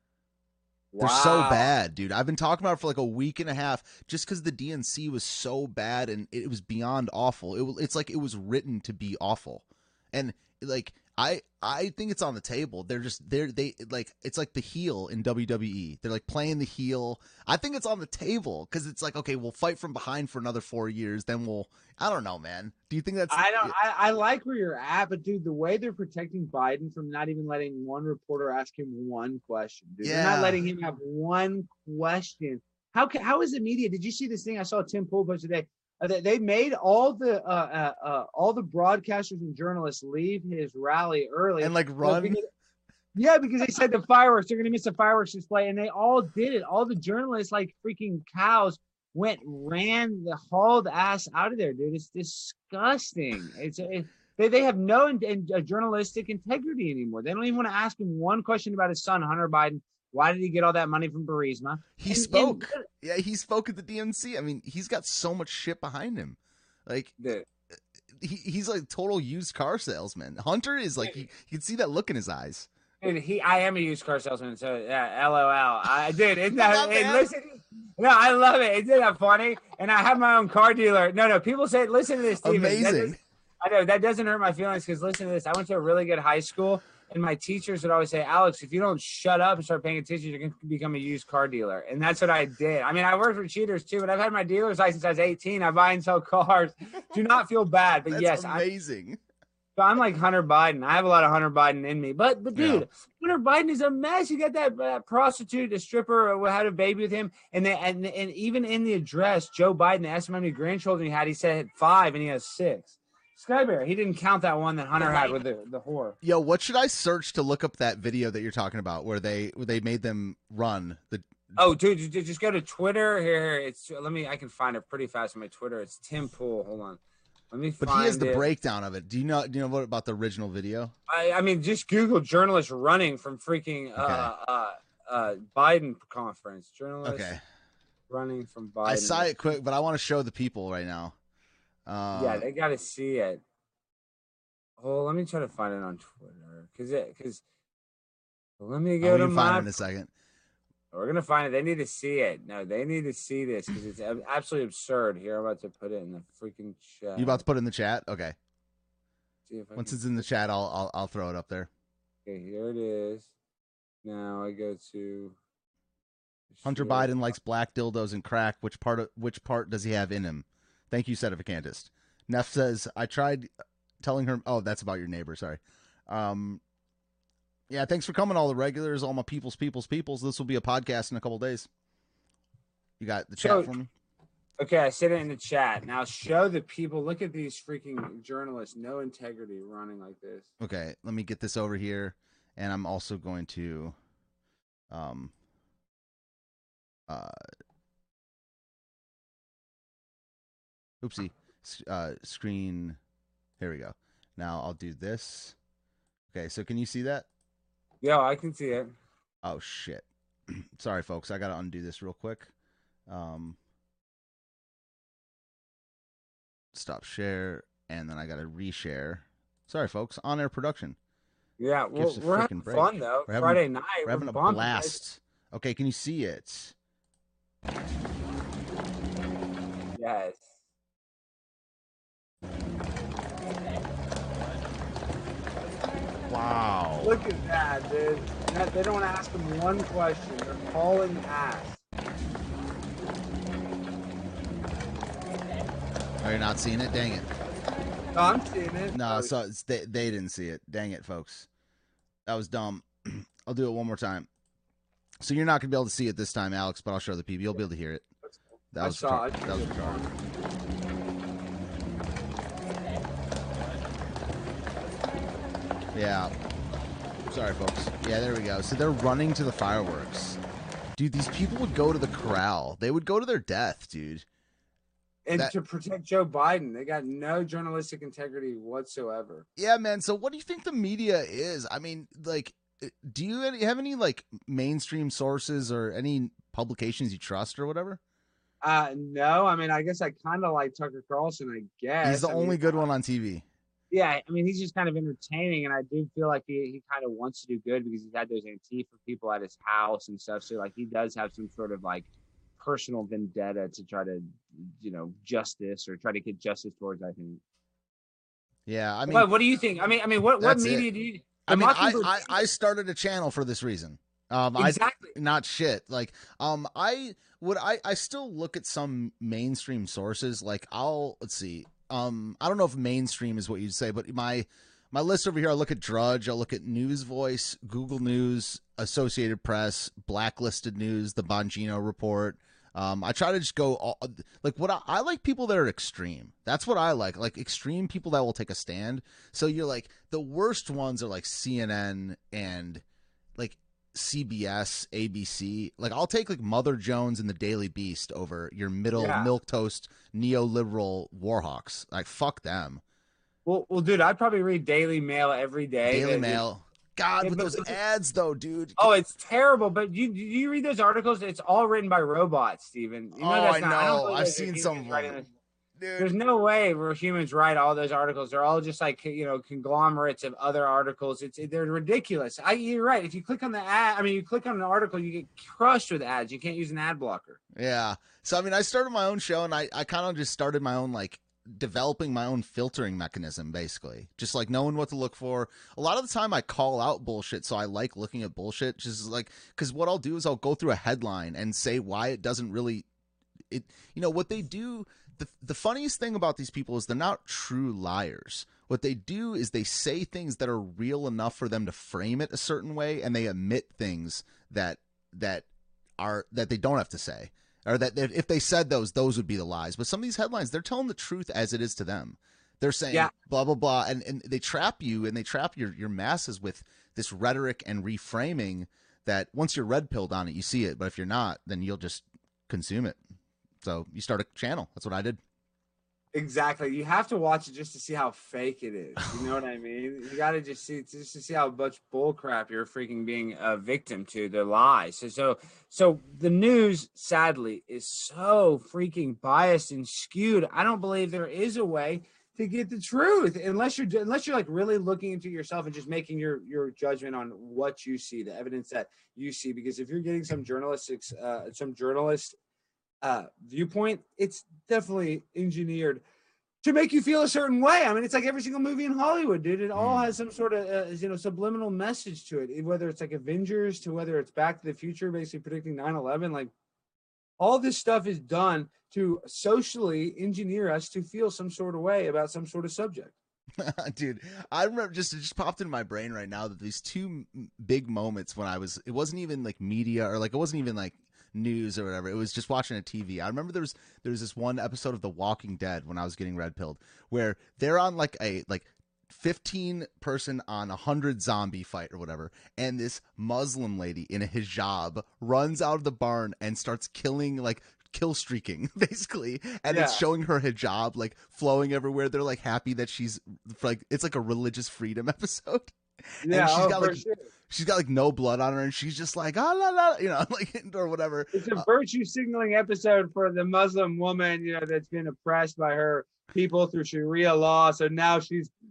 Wow. They're so bad, dude. I've been talking about it for like a week and a half just because the D N C was so bad and it was beyond awful. It, it's like it was written to be awful. And like, I I think it's on the table. They're just they're they like it's like the heel in W W E. They're like playing the heel. I think it's on the table because it's like, okay, we'll fight from behind for another four years. Then we'll I don't know, man. Do you think that's? I don't. I, I like where you're at, but dude, the way they're protecting Biden from not even letting one reporter ask him one question, dude. Yeah. They're not letting him have one question. How can, how is the media? Did you see this thing? I saw Tim Pool post today. They made all the uh, uh, uh, all the broadcasters and journalists leave his rally early and like run. Because, yeah, because they said the fireworks, they're going to miss the fireworks display, and they all did it. All the journalists, like freaking cows, went ran the hauled ass out of there, dude. It's disgusting. It's it, they they have no in, in, uh, journalistic integrity anymore. They don't even want to ask him one question about his son, Hunter Biden. Why did he get all that money from Burisma? He and, spoke. And, yeah, he spoke at the D N C. I mean, he's got so much shit behind him. Like, the, he, he's like total used car salesman. Hunter is like, you, you can see that look in his eyes. Dude, he, I am a used car salesman, so yeah, LOL. I did. Isn't that, and listen, no, I love it. Isn't that funny? And I have my own car dealer. No, no, people say, listen to this, Steven. Amazing. I know that doesn't hurt my feelings because listen to this. I went to a really good high school. And my teachers would always say, Alex, if you don't shut up and start paying attention, you're going to become a used car dealer. And that's what I did. I mean, I worked for cheaters too, but I've had my dealer's license since I was eighteen. I buy and sell cars. Do not feel bad. But that's yes, amazing. I'm, I'm like Hunter Biden. I have a lot of Hunter Biden in me. But, but dude, yeah. Hunter Biden is a mess. You got that uh, prostitute, a stripper who had a baby with him. And, they, and, and even in the address, Joe Biden asked him how many grandchildren he had. He said five, and he has six. Skybear, he didn't count that one that Hunter had with the, the whore. Yo, what should I search to look up that video that you're talking about where they where they made them run the? Oh, dude, just go to Twitter here. It's let me. I can find it pretty fast on my Twitter. It's Tim Pool. Hold on, let me. But find he has the it. breakdown of it. Do you know? Do you know what about the original video? I I mean, just Google journalists running from freaking okay. uh, uh uh Biden conference. Journalists okay. running from Biden. I saw it quick, but I want to show the people right now. Uh, yeah, they got to see it. Oh, let me try to find it on Twitter, cause it, cause. Let me go oh, to my. Find it in a second. We're gonna find it. They need to see it. No, they need to see this because it's absolutely absurd. Here, I'm about to put it in the freaking chat. You about to put it in the chat? Okay. See if I Once can... it's in the chat, I'll I'll I'll throw it up there. Okay, here it is. Now I go to. Hunter Biden likes black dildos and crack. Which part of which part does he have in him? Thank you, Sedevacantist. Neff says I tried telling her. Oh, that's about your neighbor. Sorry. Um. Yeah, thanks for coming, all the regulars, all my peoples, peoples, peoples. This will be a podcast in a couple days. You got the chat so, for me? Okay, I said it in the chat. Now show the people. Look at these freaking journalists, no integrity, running like this. Okay, let me get this over here, and I'm also going to, um, uh, oopsie, uh, screen. Here we go. Now I'll do this. Okay, so can you see that? Yeah, I can see it. Oh, shit. Sorry, folks. I got to undo this real quick. Um, stop share, and then I got to reshare. Sorry, folks. On-air production. Yeah, we're, Gives a we're having freaking break. fun though. We're having, Friday night, we're we're having a bumping. blast. Okay, can you see it? Yes. Wow. Look at that, dude. That, they don't ask them one question. They're hauling ass. Are you not seeing it? Dang it. No, I'm seeing it. No, Oh, so it's, they, they didn't see it. Dang it, folks. That was dumb. I'll do it one more time. So you're not going to be able to see it this time, Alex, but I'll show the people. You'll be able to hear it. That was, I saw retarded. it. That was retarded. Yeah. Sorry, folks. Yeah, there we go. So they're running to the fireworks. Dude, these people would go to the corral. They would go to their death, dude. And That- to protect Joe Biden, they got no journalistic integrity whatsoever. Yeah, man. So what do you think the media is? I mean, like, do you have any, like, mainstream sources or any publications you trust or whatever? Uh, no, I mean, I guess I kind of like Tucker Carlson, I guess. He's the I only mean, good one on T V. Yeah, I mean, he's just kind of entertaining, and I do feel like he, he kind of wants to do good because he's had those Antifa people at his house and stuff. So, like, he does have some sort of, like, personal vendetta to try to, you know, justice or try to get justice towards, I think. Yeah, I mean, But what do you think? I mean, I mean, what, what That's media it. do you? I the mean, I, Mockingbird- I I started a channel for this reason. Um, Exactly. I not shit. Like, um, I would I I still look at some mainstream sources. Like, I'll let's see. Um, I don't know if mainstream is what you'd say, but my my list over here, I look at Drudge, I look at News Voice, Google News, Associated Press, Blacklisted News, the Bongino Report. Um, I try to just go all, like what I, I like people that are extreme. That's what I like, like extreme people that will take a stand. So you're like the worst ones are like C N N and like C B S, A B C. Like I'll take like Mother Jones and the Daily Beast over your middle Yeah. milquetoast neoliberal warhawks. Like fuck them. Well, well, dude, I probably read Daily Mail every day. Daily That- Mail. God, Yeah, with but- those but- ads though, dude. Oh, it's terrible. But you do you read those articles? It's all written by robots, Steven. You know Oh, that's I not, don't know. believe I've that seen humans some of writing them. those- Dude. There's no way where humans write all those articles. They're all just like, you know, conglomerates of other articles. It's they're ridiculous. I you're right. If you click on the ad, I mean, you click on an article, you get crushed with ads. You can't use an ad blocker. Yeah. So I mean, I started my own show, and I I kind of just started my own like developing my own filtering mechanism, basically, just like knowing what to look for. A lot of the time I call out bullshit, so I like looking at bullshit, just like because what I'll do is I'll go through a headline and say why it doesn't really it you know what they do. The, the funniest thing about these people is they're not true liars. What they do is they say things that are real enough for them to frame it a certain way, and they omit things that that are that they don't have to say, or that that if they said those, those would be the lies. But some of these headlines, they're telling the truth as it is to them. They're saying Yeah. blah blah blah, and, and they trap you and they trap your your masses with this rhetoric and reframing that once you're red pilled on it, you see it, but if you're not, then you'll just consume it. So you start a channel. That's what I did. Exactly. You have to watch it just to see how fake it is. You know what I mean? You got to just see just to see how much bull crap you're freaking being a victim to, the lies. So, so, so the news, sadly, is so freaking biased and skewed. I don't believe there is a way to get the truth unless you're unless you're like really looking into yourself and just making your your judgment on what you see, the evidence that you see. Because if you're getting some journalistic, uh, some journalist. Uh, viewpoint, it's definitely engineered to make you feel a certain way. I mean, it's like every single movie in Hollywood, dude. It all has some sort of, uh, you know, subliminal message to it, whether it's like Avengers to whether it's Back to the Future, basically predicting nine eleven. Like, all this stuff is done to socially engineer us to feel some sort of way about some sort of subject. Dude, I remember just it just popped in my brain right now that these two m- big moments when I was, it wasn't even like media or like, it wasn't even like news or whatever. It was just watching a T V. I remember there was there was this one episode of The Walking Dead when I was getting red pilled where they're on like a like fifteen person on a hundred zombie fight or whatever, and this Muslim lady in a hijab runs out of the barn and starts killing like kill streaking basically, and it's Yeah. showing her hijab like flowing everywhere. They're like happy that she's like it's like a religious freedom episode. Yeah, she's oh, got, for like, sure. She's got like no blood on her, and she's just like ah la la, you know, like or whatever. It's a Uh, virtue signaling episode for the Muslim woman, you know, that's been oppressed by her people through Sharia law. So now she's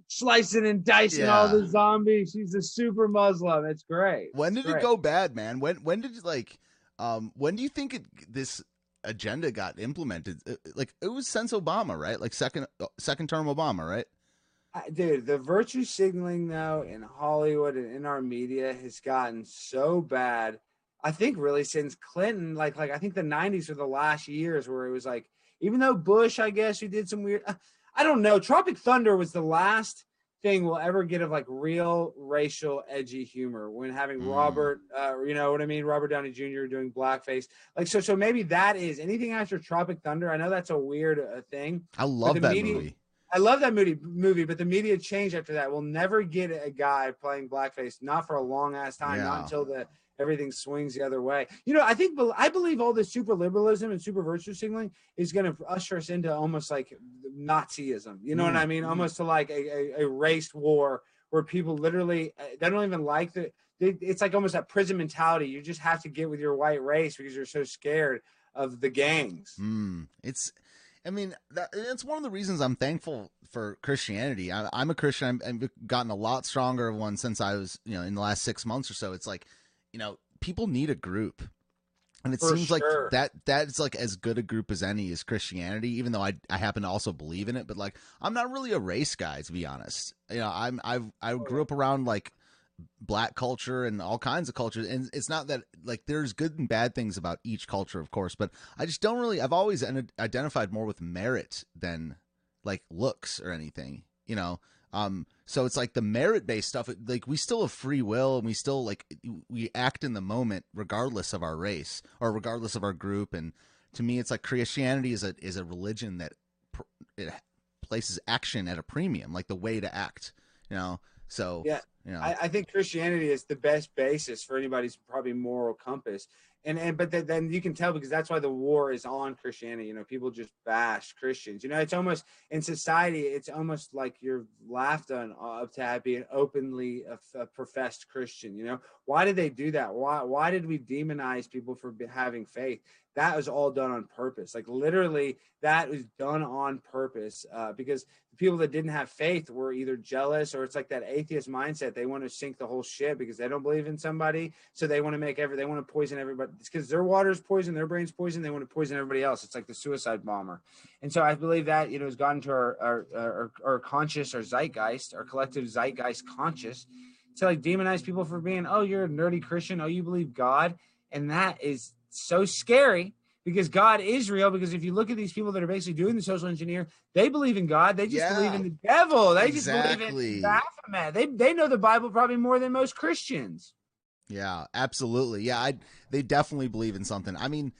slicing and dicing Yeah. all the zombies. She's a super Muslim. It's great. When It's did it great. go bad, man? When when did like um when do you think it, this agenda got implemented? Uh, Like it was since Obama, right? Like second uh, second term Obama, right? I- Dude, the virtue signaling though in Hollywood and in our media has gotten so bad. I think really since Clinton, like like I think the nineties were the last years where it was like, even though Bush, I guess, who did some weird, I don't know. Tropic Thunder was the last thing we'll ever get of like real racial edgy humor when having Mm. Robert, uh, you know what I mean, Robert Downey Junior doing blackface. Like so, so maybe that is anything after Tropic Thunder. I know that's a weird uh, thing, I but love the that media. movie. I love that movie, movie, but the media changed after that. We'll never get a guy playing blackface, not for a long ass time, Yeah. not until the everything swings the other way. You know, I think I believe all this super liberalism and super virtue signaling is going to usher us into almost like Nazism. You know Mm. what I mean? Almost to like a, a, a race war where people literally they don't even like the. They, it's like almost that prison mentality. You just have to get with your white race because you're so scared of the gangs. Mm. It's, I mean, that, it's one of the reasons I'm thankful for Christianity. I, I'm a Christian. I'm, I've gotten a lot stronger of one since I was, you know, in the last six months or so. It's like, you know, people need a group, and it For seems sure. like that that's like as good a group as any is Christianity. Even though I I happen to also believe in it, but like I'm not really a race guy, to be honest. You know, I'm I've I grew up around like black culture and all kinds of cultures, and it's not that like there's good and bad things about each culture, of course, but I just don't really I've always identified more with merit than like looks or anything, you know. Um so it's like the merit based stuff, like we still have free will, and we still like we act in the moment regardless of our race or regardless of our group. And to me it's like Christianity is a is a religion that pr- it places action at a premium, like the way to act, you know. So yeah, you know, I, I think Christianity is the best basis for anybody's probably moral compass. And and but then, then you can tell because that's why the war is on Christianity. You know, people just bash Christians. You know, it's almost in society, it's almost like you're laughed on uh, to have being openly a, a professed Christian. You know, why did they do that? Why why did we demonize people for be, having faith? That was all done on purpose. Like literally, that was done on purpose uh, because the people that didn't have faith were either jealous or it's like that atheist mindset. They want to sink the whole ship because they don't believe in somebody, so they want to make every they want to poison everybody. It's because their water's poison, their brain's poison. They want to poison everybody else. It's like the suicide bomber. And so I believe that you know has gotten to our our our, our conscious, our zeitgeist, our collective zeitgeist conscious to like demonize people for being oh you're a nerdy Christian, oh you believe God, and that is so scary. Because God is real. Because if you look at these people that are basically doing the social engineer, they believe in God. They just yeah, believe in the devil. They exactly. just believe in Baphomet. They they know the Bible probably more than most Christians. Yeah, absolutely. Yeah, I they definitely believe in something. I mean,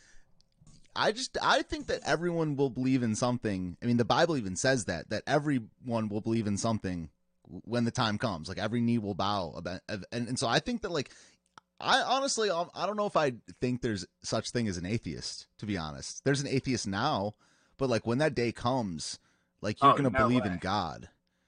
I just I think that everyone will believe in something. I mean, the Bible even says that that everyone will believe in something when the time comes. Like every knee will bow. About, and, and so I think that like I honestly, I don't know if I think there's such thing as an atheist, to be honest. There's an atheist now, but like when that day comes, like you're Oh, going to no believe way. in God.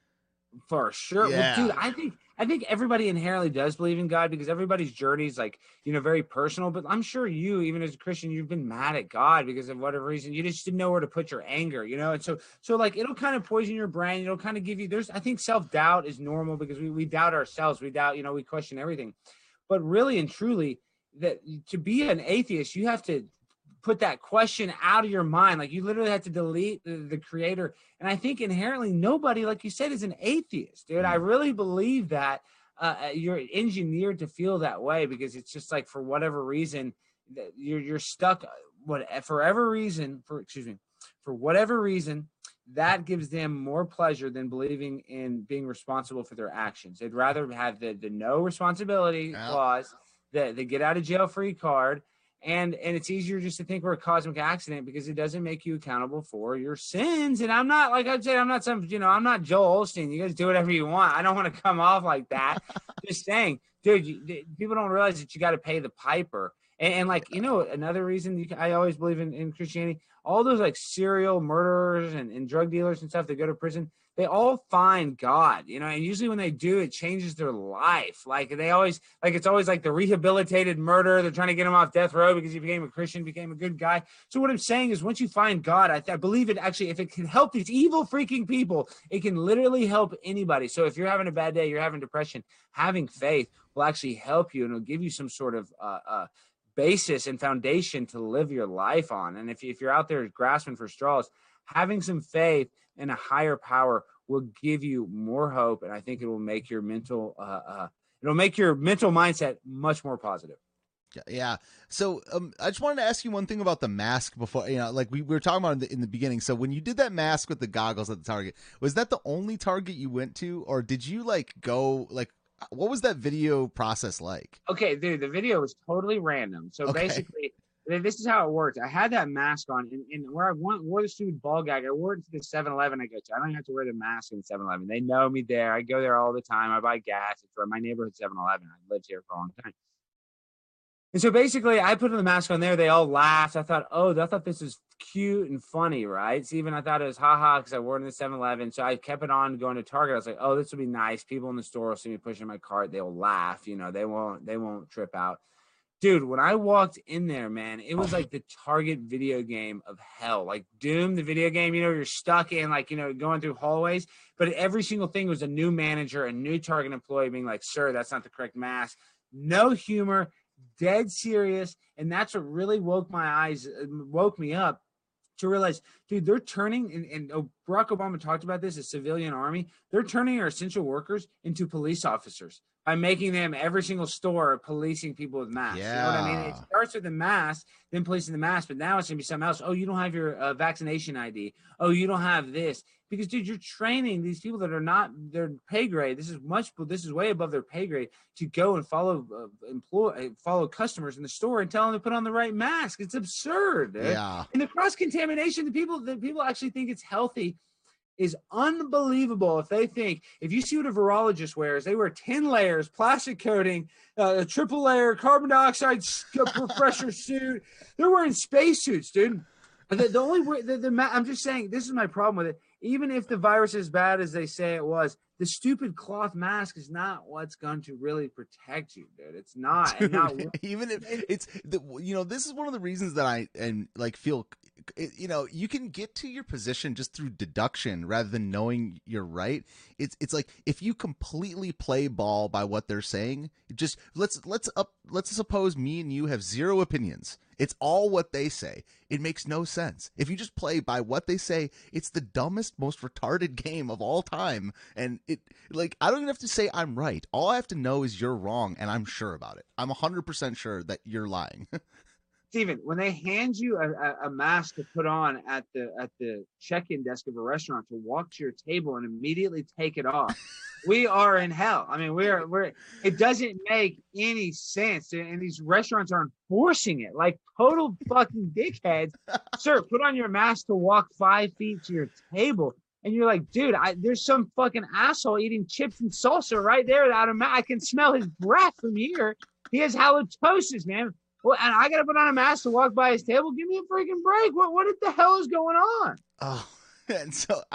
For sure. Yeah. Well, dude, I think I think everybody inherently does believe in God because everybody's journey is like, you know, very personal. But I'm sure you, even as a Christian, you've been mad at God because of whatever reason. You just didn't know where to put your anger, you know? And so so like it'll kind of poison your brain. It'll kind of give you there's I think self-doubt is normal because we, we doubt ourselves. We doubt, you know, we question everything. But really and truly, that to be an atheist, you have to put that question out of your mind. Like you literally have to delete the, the creator. And I think inherently nobody, like you said, is an atheist, dude. I really believe that uh, you're engineered to feel that way because it's just like for whatever reason that you're you're stuck. What for whatever reason for excuse me for whatever reason that gives them more pleasure than believing in being responsible for their actions. They'd rather have the the no responsibility Yeah. clause, the the get out of jail free card. And and it's easier just to think we're a cosmic accident because it doesn't make you accountable for your sins. And I'm not, like I said, I'm not some, you know, I'm not Joel Osteen. You guys do whatever you want. I don't want to come off like that. Just saying, dude, you, people don't realize that you got to pay the piper. And, and like, you know, another reason you, I always believe in, in Christianity, all those like serial murderers and, and drug dealers and stuff that go to prison, they all find God, you know, and usually when they do, it changes their life. Like they always, like it's always like the rehabilitated murderer. They're trying to get him off death row because he became a Christian, became a good guy. So what I'm saying is once you find God, I, I believe it actually, if it can help these evil freaking people, it can literally help anybody. So if you're having a bad day, you're having depression, having faith will actually help you and it'll give you some sort of uh, uh, basis and foundation to live your life on. And if, if you're out there grasping for straws, having some faith in a higher power will give you more hope. And I think it will make your mental, uh, uh, it'll make your mental mindset much more positive. Yeah. So um, I just wanted to ask you one thing about the mask before, you know, like we, we were talking about in the, in the beginning. So when you did that mask with the goggles at the Target, was that the only Target you went to, or did you like go like, what was that video process like? Okay, dude, the video was totally random. So okay. basically, this is how it worked. I had that mask on, and, and where I went, wore the stupid ball gag, I wore it to the seven eleven I go to. I don't even have to wear the mask in seven eleven. They know me there. I go there all the time. I buy gas. It's for my neighborhood seven eleven. I lived here for a long time. And so basically, I put the mask on there. They all laughed. I thought, oh, I thought this was cute and funny, right? So even I thought it was haha because I wore it in the seven eleven. So I kept it on going to Target. I was like, oh, this will be nice. People in the store will see me pushing my cart. They'll laugh. You know, they won't. They won't trip out. Dude, when I walked in there, man, it was like the Target video game of hell. Like Doom, the video game, you know, you're stuck in like, you know, going through hallways. But every single thing was a new manager, a new Target employee being like, sir, that's not the correct mask. No humor, dead serious. And that's what really woke my eyes, woke me up to realize, dude, they're turning, and, and oh, Barack Obama talked about this, a civilian army. They're turning our essential workers into police officers by making them every single store policing people with masks. Yeah. You know what I mean? It starts with the mask, then policing the mask, but now it's going to be something else. Oh, you don't have your uh, vaccination I D. Oh, you don't have this. Because, dude, you're training these people that are not their pay grade. This is much, this is way above their pay grade to go and follow uh, employ, follow customers in the store and tell them to put on the right mask. It's absurd. Dude. Yeah. And the cross contamination, the people, the people actually think it's healthy is unbelievable. If they think, if you see what a virologist wears, they wear ten layers, plastic coating, uh, a triple layer carbon dioxide pressure suit. They're wearing spacesuits, dude. The, the only way, the, the, I'm just saying, this is my problem with it. Even if the virus is as bad as they say it was, the stupid cloth mask is not what's going to really protect you, dude. It's not. Dude, not even if it's, the, you know, this is one of the reasons that I and like feel, you know, you can get to your position just through deduction rather than knowing you're right. It's it's like if you completely play ball by what they're saying, just let's let's up let's suppose me and you have zero opinions. It's all what they say. It makes no sense. If you just play by what they say, it's the dumbest, most retarded game of all time. And it, like, I don't even have to say I'm right. All I have to know is you're wrong, and I'm sure about it. I'm one hundred percent sure that you're lying. Steven, when they hand you a, a mask to put on at the at the check-in desk of a restaurant to walk to your table and immediately take it off, we are in hell. I mean, we're we're. It doesn't make any sense, and these restaurants are enforcing it like total fucking dickheads. Sir, put on your mask to walk five feet to your table, and you're like, dude, I, there's some fucking asshole eating chips and salsa right there without a mask. I can smell his breath from here. He has halitosis, man. Well, and I got to put on a mask to walk by his table. Give me a freaking break. What what the hell is going on? Oh, and so I,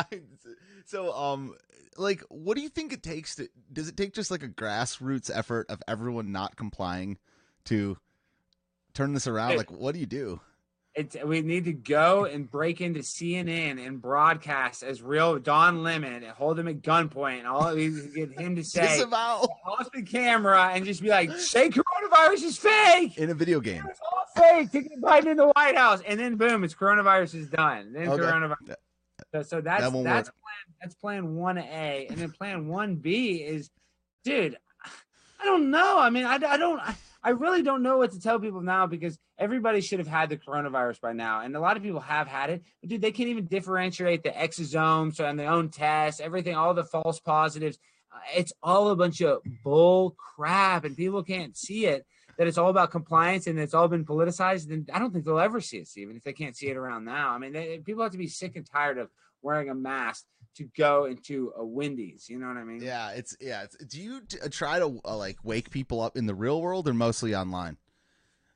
so um, like, what do you think it takes to? Does it take just like a grassroots effort of everyone not complying to turn this around? It, like, what do you do? It's, we need to go and break into C N N and broadcast as real Don Lemon and hold him at gunpoint. And all we get him to say Disavow. Off the camera and just be like, say coronavirus is fake in a video game. It's all fake. Taking Biden in the White House, and then boom, it's coronavirus is done. Then okay. coronavirus. So, so that's that that's plan, that's plan one A, and then plan one B is, dude, I don't know. I mean, I, I don't. I, I really don't know what to tell people now because everybody should have had the coronavirus by now. And a lot of people have had it. But, dude, they can't even differentiate the exosomes and their own tests, everything, all the false positives. Uh, it's all a bunch of bull crap, and people can't see it, that it's all about compliance and it's all been politicized. Then I don't think they'll ever see it, Stephen, if they can't see it around now. I mean, they, people have to be sick and tired of wearing a mask to go into a Wendy's, you know what I mean? Yeah, it's yeah. It's, do you t- try to uh, like wake people up in the real world or mostly online?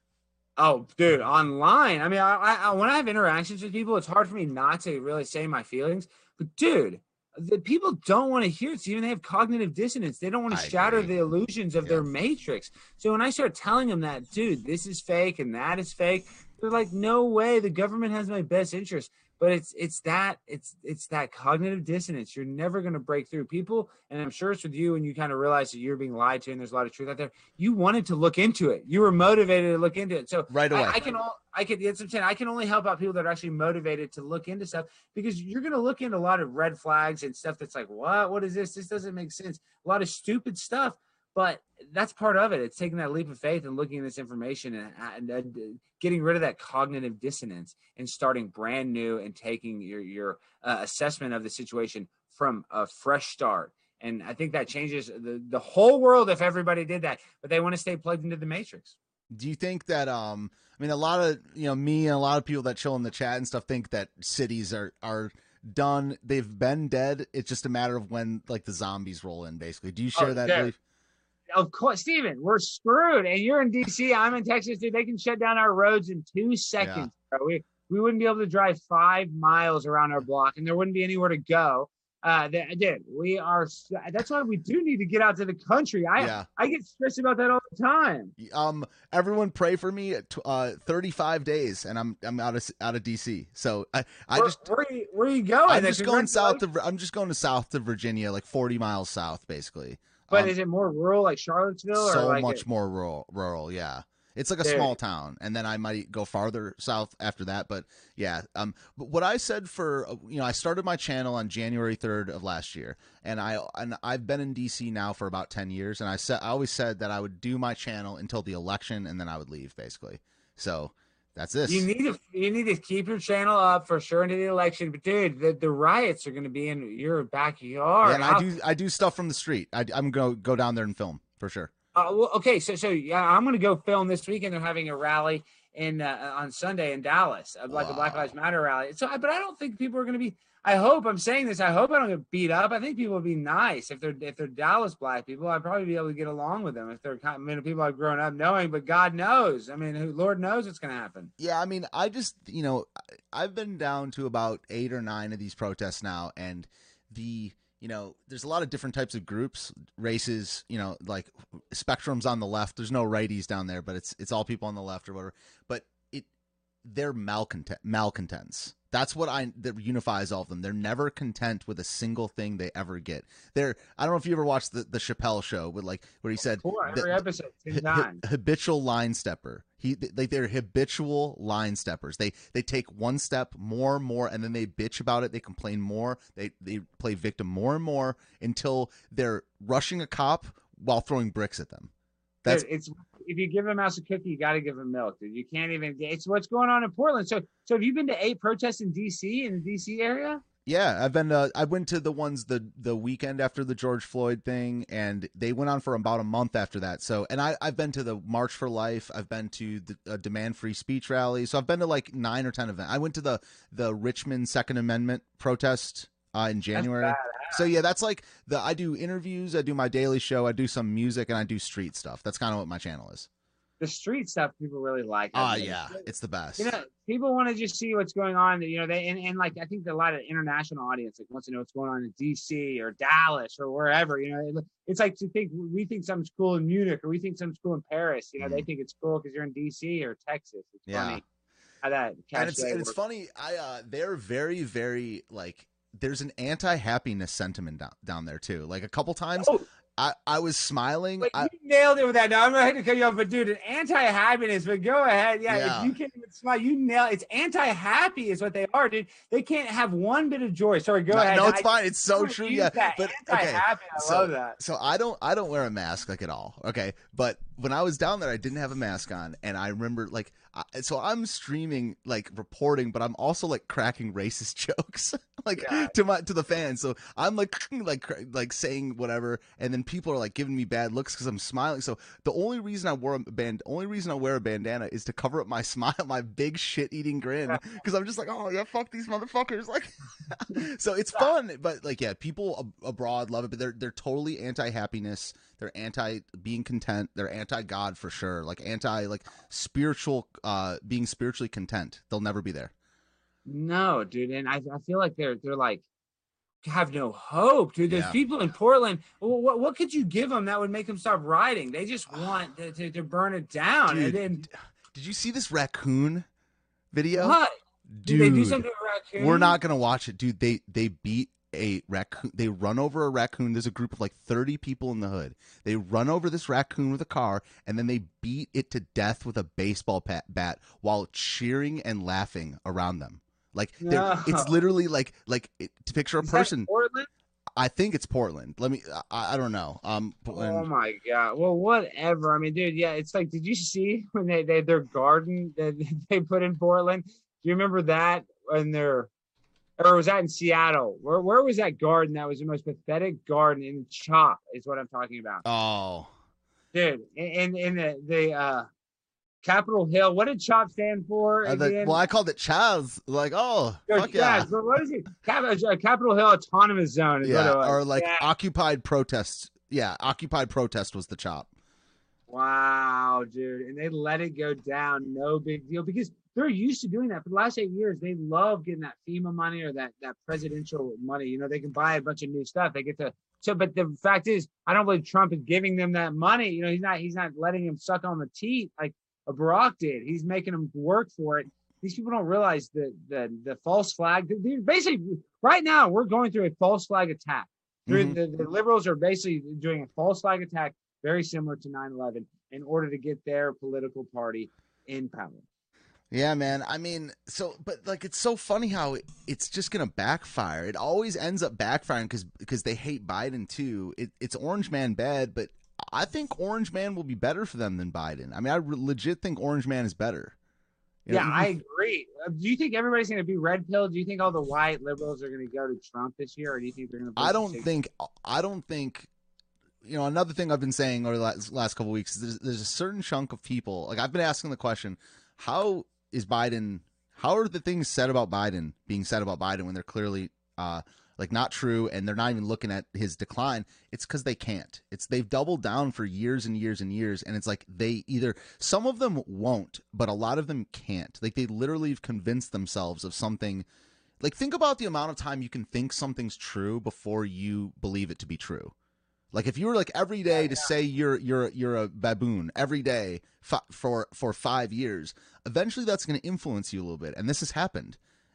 Oh, dude, online. I mean, I, I, I when I have interactions with people, it's hard for me not to really say my feelings. But dude, the people don't want to hear it. Even they have cognitive dissonance. They don't want to I shatter agree. the illusions of Yeah. their matrix. So when I start telling them that, dude, this is fake and that is fake, they're like, no way. The government has my best interest. But it's it's that it's it's that cognitive dissonance. You're never going to break through people, and I'm sure it's with you when you kind of realize that you're being lied to, and there's a lot of truth out there. You wanted to look into it. You were motivated to look into it. So Right I, away. I can all I can it's what I'm saying. I can only help out people that are actually motivated to look into stuff, because you're going to look into a lot of red flags and stuff that's like, what? What is this? This doesn't make sense. A lot of stupid stuff. But that's part of it. It's taking that leap of faith and looking at this information and, and, and getting rid of that cognitive dissonance and starting brand new and taking your your uh, assessment of the situation from a fresh start. And I think that changes the, the whole world if everybody did that. But they want to stay plugged into the matrix. Do you think that um I mean a lot of you know me and a lot of people that chill in the chat and stuff think that cities are are done. They've been dead. It's just a matter of when like the zombies roll in basically. Do you share Oh, that dude. belief? Of course, Steven, we're screwed. And you're in D C, I'm in Texas, dude. They can shut down our roads in two seconds. Yeah. Bro. We we wouldn't be able to drive five miles around our block, and there wouldn't be anywhere to go. Uh, dude, we are. That's why we do need to get out to the country. I yeah. I get stressed about that all the time. Um, everyone pray for me. Uh, thirty-five days, and I'm I'm out of out of D C. So I I where, just where are you, where are you going? I'm just going south to I'm just going to south to Virginia, like forty miles south, basically. But um, is it more rural, like Charlottesville? So or like much it? more rural. Rural, yeah. It's like a Dude. small town, and then I might go farther south after that. But yeah, um, but what I said for you know, I started my channel on January third of last year, and I and I've been in D C now for about ten years, and I said I always said that I would do my channel until the election, and then I would leave, basically. So that's this. You need to you need to keep your channel up for sure into the election, but dude, the, the riots are going to be in your backyard. Yeah, and I do I do stuff from the street. I, I'm gonna go down there and film for sure. Uh, well, okay, so so yeah, I'm going to go film this weekend. They're having a rally in uh, on Sunday in Dallas, uh, like wow. a Black Lives Matter rally. So, but I don't think people are going to be. I hope I'm saying this. I hope I don't get beat up. I think people will be nice if they're if they're Dallas black people. I'd probably be able to get along with them if they're kind of, I mean, people I've grown up knowing. But God knows. I mean, who Lord knows what's going to happen. Yeah, I mean, I just you know I've been down to about eight or nine of these protests now, and the. You know, there's a lot of different types of groups, races, you know, like spectrums on the left. There's no righties down there, but it's it's all people on the left or whatever. But it they're malcontent malcontents. That's what I that unifies all of them. They're never content with a single thing they ever get. They're I don't know if you ever watched the, the Chappelle show with like where he said cool, every the, episode ten times. Habitual line stepper. He like they're habitual line steppers. They they take one step more and more, and then they bitch about it. They complain more. They they play victim more and more until they're rushing a cop while throwing bricks at them. That's dude, it's if you give a mouse a cookie, you got to give him milk, dude. You can't even. It's what's going on in Portland. So so have you been to eight protests in D C in the D C area? Yeah, I've been. Uh, I went to the ones the the weekend after the George Floyd thing, and they went on for about a month after that. So, and I I've been to the March for Life. I've been to the uh, Demand Free Speech rally. So I've been to like nine or ten events. I went to the the Richmond Second Amendment protest uh, in January. So yeah, that's like the I do interviews. I do my daily show. I do some music, and I do street stuff. That's kind of what my channel is. The street stuff people really like. Ah, uh, yeah, it's the best. You know, people want to just see what's going on. You know, they and, and like I think a lot of international audience like wants to know what's going on in D C or Dallas or wherever. You know, it's like to think we think something's cool in Munich or we think something's cool in Paris. You know, mm. they think it's cool because you're in D C or Texas. It's yeah. funny how that. And it's and it's funny. I uh, they're very very like. There's an anti-happiness sentiment down, down there too. Like a couple times, oh. I, I was smiling. Wait, I, you nailed it with that. Now I'm going to cut you off, but dude, an anti-happiness. But go ahead, yeah, yeah. If you can't even smile, you nail. It's anti-happy is what they are, dude. They can't have one bit of joy. Sorry, go no, ahead. No, it's I, fine. It's so true. Yeah, that. but anti-happy. Okay. I so, love that. So I don't I don't wear a mask like at all. Okay, but when I was down there, I didn't have a mask on, and I remember like. I, so I'm streaming, like reporting, but I'm also like cracking racist jokes, like yeah. to my to the fans. So I'm like like like saying whatever, and then people are like giving me bad looks because I'm smiling. So the only reason I wore a band, only reason I wear a bandana is to cover up my smile, my big shit eating grin, because I'm just like, oh yeah, fuck these motherfuckers. Like, so it's fun, but like yeah, people ab- abroad love it, but they're they're totally anti happiness. They're anti being content. They're anti God for sure. Like anti like spiritual, uh, being spiritually content. They'll never be there. No, dude, and I I feel like they're they're like have no hope, dude. There's Yeah. people in Portland. What what could you give them that would make them stop riding? They just want to, to, to burn it down. Dude, and then did you see this raccoon video? what? Dude, Did they do something to a raccoon? we're not gonna watch it, dude. They they beat a raccoon. They run over a raccoon. There's a group of like thirty people in the hood. They run over this raccoon with a car, and then they beat it to death with a baseball bat while cheering and laughing around them. Like No. it's literally like like it, to picture a Is person. that Portland? I think it's Portland. Let me. I, I don't know. Um. Oh my god. Well, whatever. I mean, dude. Yeah, it's like. Did you see when they they their garden that they put in Portland? Do you remember that? When they're or was that in Seattle? Where where was that garden? That was the most pathetic garden in Chop. Is what I'm talking about. Oh, dude. In in the the uh, Capitol Hill. What did CHOP stand for? uh, the, well, I called it Chaz. Like, oh, Or, fuck yeah. But what is it? Cap- uh, Capitol Hill Autonomous Zone. Is Yeah, what it was. or like yeah. occupied protest. Yeah, occupied protest was the CHOP. Wow, dude. And they let it go down. No big deal because they're used to doing that for the last eight years. They love getting that FEMA money or that that presidential money. You know, they can buy a bunch of new stuff. They get to so, but the fact is, I don't believe Trump is giving them that money. You know, he's not he's not letting him suck on the teeth like Barack did. He's making them work for it. These people don't realize the the the false flag. Basically, right now we're going through a false flag attack. Mm-hmm. The, the liberals are basically doing a false flag attack, very similar to nine eleven, in order to get their political party in power. Yeah, man. I mean, so, but like, it's so funny how it, it's just going to backfire. It always ends up backfiring because because they hate Biden too. It, it's Orange Man bad, but I think Orange Man will be better for them than Biden. I mean, I re- legit think Orange Man is better. You yeah, know, I agree. Uh, do you think everybody's going to be red pill? Do you think all the white liberals are going to go to Trump this year, or do you think they're going to? I don't think. I don't think. You know, another thing I've been saying over the last, last couple of weeks is there's, there's a certain chunk of people. Like I've been asking the question, how is Biden? How are the things said about Biden being said about Biden when they're clearly uh, like not true, and they're not even looking at his decline? It's because they can't. It's they've doubled down for years and years and years, and it's like they either some of them won't, but a lot of them can't. Like they literally have convinced themselves of something. Like think about the amount of time you can think something's true before you believe it to be true. Like if you were like every day to say you're you're you're a baboon every day f- for for five years, eventually that's going to influence you a little bit, and this has happened.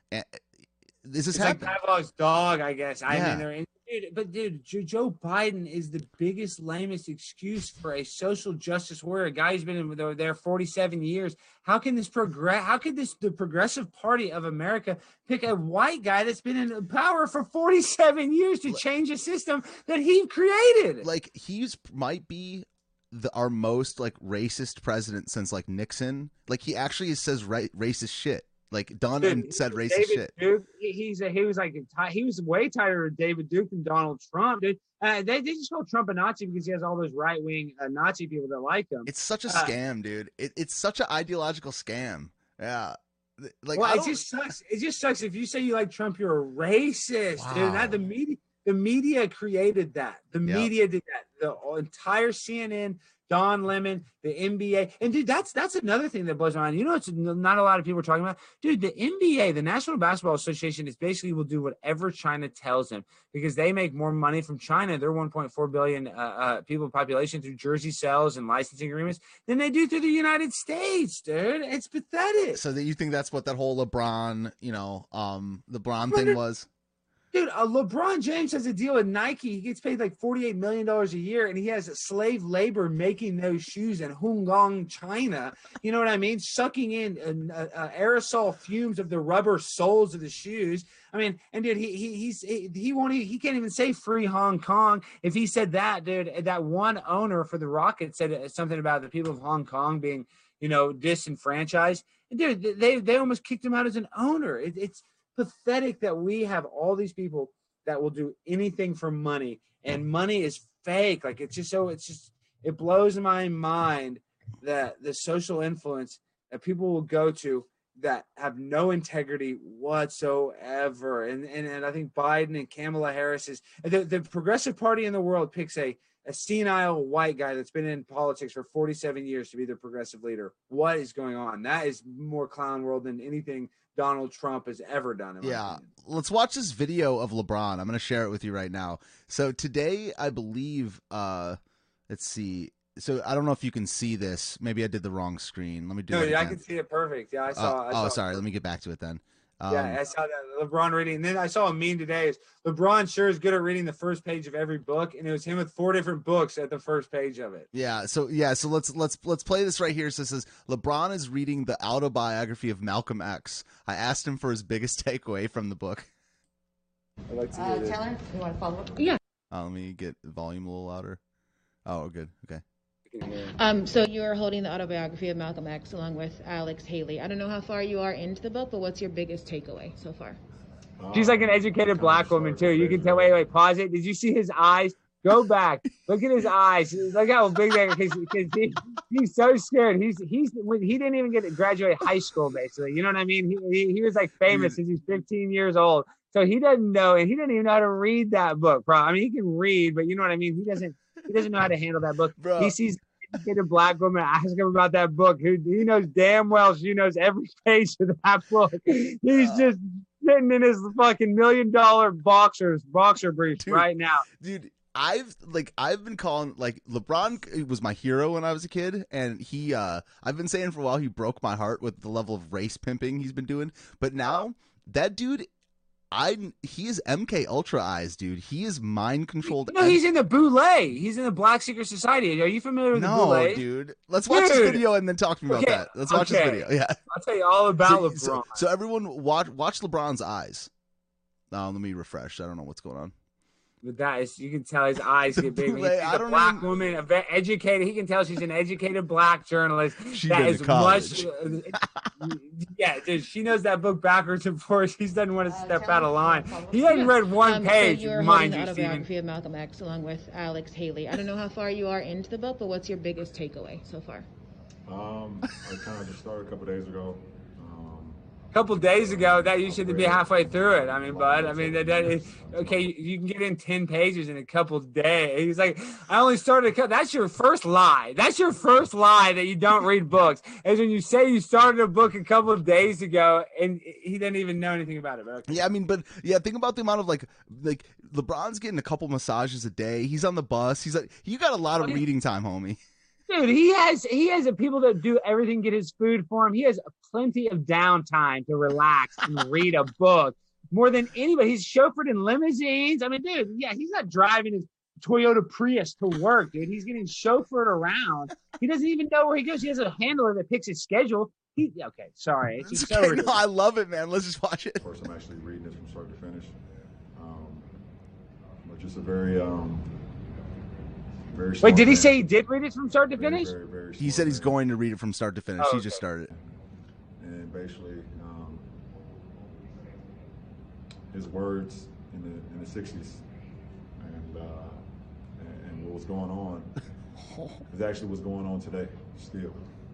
This has it's happened. Like Pavlov's dog, I guess. I yeah. mean, they're in, dude, but dude, Joe Biden is the biggest, lamest excuse for a social justice warrior, a guy who's been in there forty-seven years. How can this progress? How could this the Progressive Party of America pick a white guy that's been in power for forty-seven years to change a system that he created? Like he's might be the our most like racist president since like Nixon. Like he actually says ra- racist shit. Like done Dude, and said racist David shit. Duke, he, he's a, he was like a, he was way tighter with David Duke than Donald Trump. Dude, uh, they they just call Trump a Nazi because he has all those right wing uh, Nazi people that like him. It's such a uh, scam, dude. It, it's such an ideological scam. Yeah. Like well, it just sucks. It just sucks if you say you like Trump, you're a racist, wow. dude. Not the media. The media created that. The yep. media did that. The entire C N N. Don Lemon, the N B A. And, dude, that's that's another thing that blows my mind. You know, it's not a lot of people are talking about. Dude, the N B A, the National Basketball Association, is basically will do whatever China tells them because they make more money from China. They're one point four billion uh, uh, people population through jersey sales and licensing agreements than they do through the United States, dude. It's pathetic. So that you think that's what that whole LeBron, you know, um, LeBron thing was? Dude, uh, LeBron James has a deal with Nike. He gets paid like forty-eight million dollars a year, and he has slave labor making those shoes in Hongkong, China. You know what I mean? Sucking in uh, uh, aerosol fumes of the rubber soles of the shoes. I mean, and dude, he he he's he, he won't even, he can't even say free Hong Kong. If he said that, dude, that one owner for the Rockets said something about the people of Hong Kong being, you know, disenfranchised. And dude, they they almost kicked him out as an owner. It, it's pathetic that we have all these people that will do anything for money, and money is fake. Like it's just so it's just it blows my mind that the social influence that people will go to that have no integrity whatsoever. And and, and I think Biden and Kamala Harris is the, the progressive party in the world picks a a senile white guy that's been in politics for forty-seven years to be the progressive leader. What is going on? That is more clown world than anything Donald Trump has ever done. In my Yeah. opinion. Let's watch this video of LeBron. I'm going to share it with you right now. So today, I believe, uh, let's see. So I don't know if you can see this. Maybe I did the wrong screen. Let me do No, it. yeah, I again. can see it perfect. Yeah, I Uh, saw. I oh, saw sorry. it. Let me get back to it then. Um, Yeah, I saw that LeBron reading. And then I saw a meme today. Is LeBron sure is good at reading the first page of every book, and it was him with four different books at the first page of it. Yeah, so yeah, so let's let's let's play this right here. So it says LeBron is reading the autobiography of Malcolm X. I asked him for his biggest takeaway from the book. I'd like to Uh, hear this. Taylor, you want to follow up? Yeah. Uh, let me get the volume a little louder. Oh, good. Okay. You can hear it. Um, so you're holding the autobiography of Malcolm X along with Alex Haley. I don't know how far you are into the book, but what's your biggest takeaway so far? She's like an educated black woman too. You can tell. Wait, wait, pause it. Did you see his eyes? Go back. Look at his eyes. Look how big they are. Because he, he's so scared. He's he's he didn't even get to graduate high school. Basically, you know what I mean. He he, he was like famous since he's fifteen years old. So he doesn't know, and he doesn't even know how to read that book, bro. I mean, he can read, but you know what I mean. He doesn't. He doesn't know how to handle that book. Bro. He sees an educated black woman, ask him about that book. Who he knows damn well she knows every page of that book. He's Uh, just sitting in his fucking million dollar boxers boxer briefs Dude. right now. Dude, I've like I've been calling like LeBron was my hero when I was a kid, and he uh I've been saying for a while he broke my heart with the level of race pimping he's been doing. But now that dude, I he is M K Ultra eyes, dude. He is mind controlled. No, he's in the Boule. He's in the Black Secret Society. Are you familiar with the No, Boule? dude. Let's watch this Dude. video and then talk to me about Okay, that. Let's watch this okay. video. Yeah. I'll tell you all about So, LeBron. so, so everyone watch watch LeBron's eyes. Um, let me refresh. I don't know what's going on. With that, is you can tell his eyes get big. Boule, He's I a don't black even- woman, a ve- educated. He can tell she's an educated black journalist. She that been is to college. much. Yeah, dude, she knows that book backwards and forwards. She doesn't want to Uh, step Taylor, out of line. you wanna follow up? He hasn't Yeah. read one Um, page, so you're mind holding you, the Steven. autobiography of Malcolm X along with Alex Haley. I don't know how far you are into the book, but what's your biggest takeaway so far? Um, I kind of just started a couple days ago. Um, A couple days ago, that you should be halfway through it. I mean, bud. I mean, that, that is, okay. You, you can get in ten pages in a couple days. He's like, I only started. A couple, that's your first lie. That's your first lie that you don't read books. Is when you say you started a book a couple of days ago and he didn't even know anything about it. But okay. Yeah, I mean, but yeah, think about the amount of like, like LeBron's getting a couple massages a day. He's on the bus. He's like, you got a lot of reading time, homie. Dude, he has he has people that do everything, get his food for him. He has plenty of downtime to relax and read a book more than anybody. He's chauffeured in limousines. I mean, dude, yeah, he's not driving his Toyota Prius to work, dude. He's getting chauffeured around. He doesn't even know where he goes. He has a handler that picks his schedule. He okay, sorry, it's It's just okay. so No, ridiculous. I love it, man. Let's just watch it. first, I'm actually reading this from start to finish. Um, but just a very, um, very. Wait, smart did he man. say he did read it from start to Very, finish? Very, very He smart said he's man. going to read it from start to finish. Oh, He okay. just started. And basically, um, his words in the in the sixties, and, uh, and and what was going on is actually what's going on today still.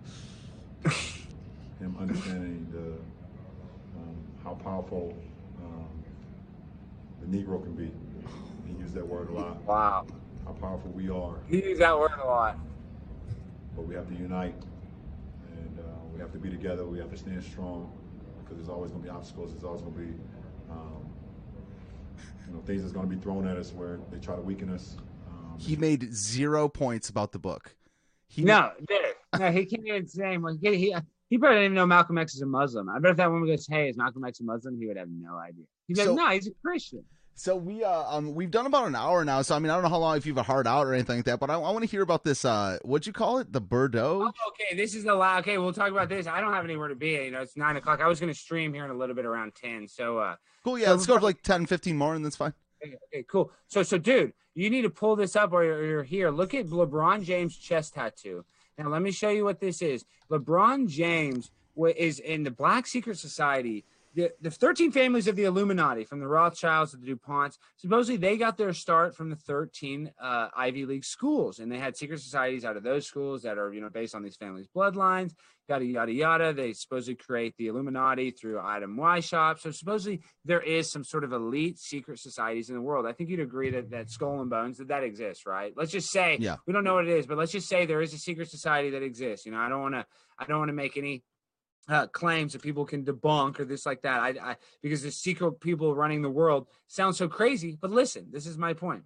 Him understanding the um, how powerful um, the Negro can be. He used that word a lot. Wow, How powerful we are, he used that word a lot. but we have to unite, and uh, we have to be together. We have to stand strong, because there's always going to be obstacles. There's always going to be, um, you know, things that's going to be thrown at us where they try to weaken us. Um, He made zero points about the book. He No, dude, no, he can't even say one. He, he, he probably didn't even know Malcolm X is a Muslim. I bet if that woman goes, "Hey, is Malcolm X a Muslim?" He would have no idea. He's like, So- "No, he's a Christian." So we uh um we've done about an hour now. So I mean I don't know how long if you have a hard out or anything like that, but I, I want to hear about this. Uh, what'd you call it? The Bordeaux. Oh, okay, this is the last. Okay, we'll talk about this. I don't have anywhere to be. You know, it's nine o'clock. I was going to stream here in a little bit around ten. So, uh, Cool. Yeah, so let's go for before- like ten, fifteen more, and that's fine. okay, okay, cool. So, so, dude, you need to pull this up or you're, you're here. Look at LeBron James' chest tattoo. Now, let me show you what this is. LeBron James wa- is in the Black Secret Society. the, the thirteen families of the Illuminati, from the Rothschilds to the DuPonts, supposedly they got their start from the thirteen uh, Ivy League schools, and they had secret societies out of those schools that are, you know, based on these families' bloodlines, yada, yada, yada. They supposedly create the Illuminati through Item Weishaupt. So supposedly there is some sort of elite secret societies in the world. I think you'd agree that, that Skull and Bones, that that exists, right? Let's just say, yeah. we don't know what it is, but let's just say there is a secret society that exists. You know, I don't want to, I don't want to make any Uh, claims that people can debunk or this like that. I, I because the secret people running the world sounds so crazy. But listen, this is my point.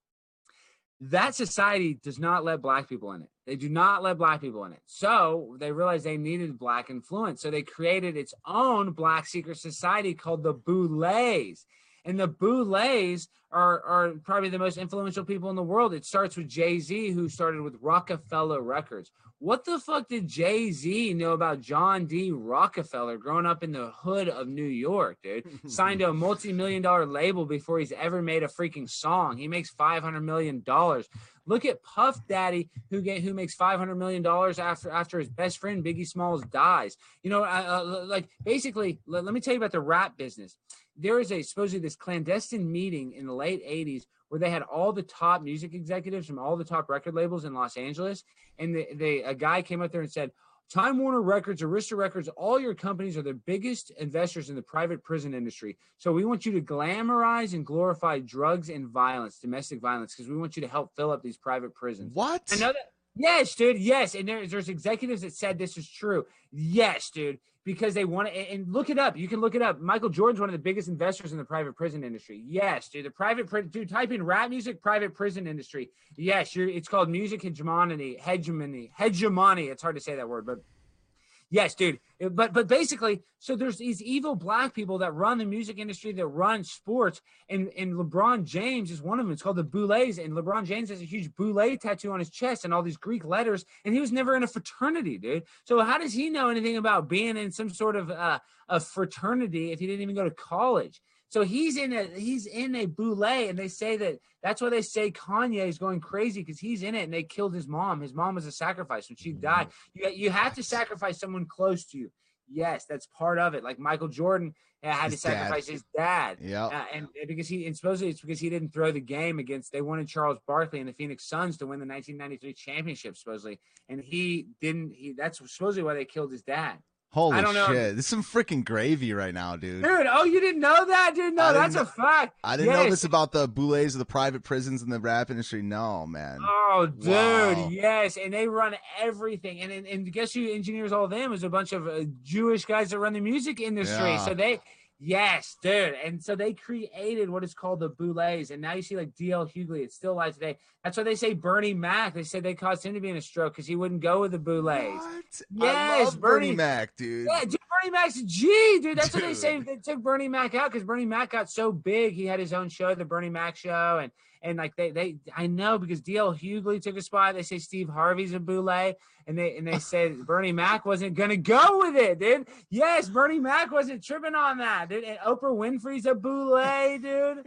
That society does not let black people in it. They do not let black people in it. So they realized they needed black influence. So they created its own black secret society called the Boulets. And the Boulets are, are probably the most influential people in the world. It starts with Jay-Z, who started with Rockefeller Records. What the fuck did Jay-Z know about John D. Rockefeller growing up in the hood of New York, dude? Signed to a multi-million dollar label before he's ever made a freaking song. He makes five hundred million dollars. Look at Puff Daddy, who get who makes five hundred million dollars after after his best friend Biggie Smalls dies. You know, uh, like basically, let, let me tell you about the rap business. There is a supposedly this clandestine meeting in the late eighties where they had all the top music executives from all the top record labels in Los Angeles, and the, they a guy came up there and said, Time Warner Records, Arista Records, all your companies are the biggest investors in the private prison industry. So we want you to glamorize and glorify drugs and violence, domestic violence, because we want you to help fill up these private prisons. What? I know that. Yes, dude. Yes. And there, there's executives that said this is true. Yes, dude. Because they want to, and look it up. You can look it up. Michael Jordan's one of the biggest investors in the private prison industry. Yes, dude. The private prison, dude, type in rap music, private prison industry. Yes, you're, it's called music hegemony, hegemony, hegemony. It's hard to say that word, but yes, dude. But but basically, so there's these evil black people that run the music industry, that run sports, and, and LeBron James is one of them. It's called the Boulets, and LeBron James has a huge Boulay tattoo on his chest and all these Greek letters, and he was never in a fraternity, dude. So how does he know anything about being in some sort of uh, a fraternity if he didn't even go to college? So he's in a he's in a Boulay, and they say that that's why they say Kanye is going crazy, because he's in it, and they killed his mom. His mom was a sacrifice when she died. You you have to sacrifice someone close to you. Yes, that's part of it. Like Michael Jordan uh, had his to sacrifice dad. his dad. Yeah, uh, and, and because he and supposedly it's because he didn't throw the game against. They wanted Charles Barkley and the Phoenix Suns to win the nineteen ninety-three championship, supposedly, and he didn't. He that's supposedly why they killed his dad. Holy I don't know. shit. This is some freaking gravy right now, dude. Dude, oh, you didn't know that? Dude, no, that's know, a fact. I didn't yes. know this about the Boulets of the private prisons in the rap industry. No, man. Oh, dude, wow. yes. And they run everything. And, and, and guess who engineers all of them is a bunch of uh, Jewish guys that run the music industry. Yeah. So they... Yes, dude. And so they created what is called the Boulets. And now you see like D L Hughley. It's still alive today. That's why they say Bernie Mac. They said they caused him to be in a stroke because he wouldn't go with the Boulets. What? Yes, I love Bernie, Bernie Mac, dude. Yeah, dude, Bernie Mac's a G, dude. That's dude. what they say. They took Bernie Mac out because Bernie Mac got so big. He had his own show, the Bernie Mac Show. And And like they, they, I know because D L Hughley took a spot. They say Steve Harvey's a Boulay, and they, and they said Bernie Mac wasn't gonna go with it, dude. Yes, Bernie Mac wasn't tripping on that, dude. And Oprah Winfrey's a Boulay, dude.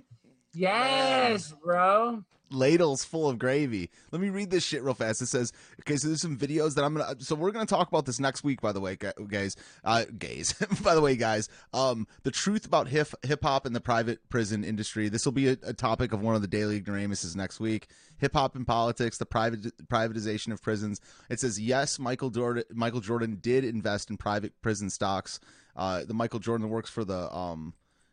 Yes, man. Bro. Ladles full of gravy. Let me read this shit real fast. It says, okay, so there's some videos that I'm gonna. So we're gonna talk about this next week. By the way, guys, uh, gays. By the way, guys, um, the truth about hip hip hop and the private prison industry. This will be a, a topic of one of the Daily Ignoramuses next week. Hip hop and politics, the private privatization of prisons. It says yes, Michael Jordan. Michael Jordan did invest in private prison stocks. Uh, the Michael Jordan that works for the um.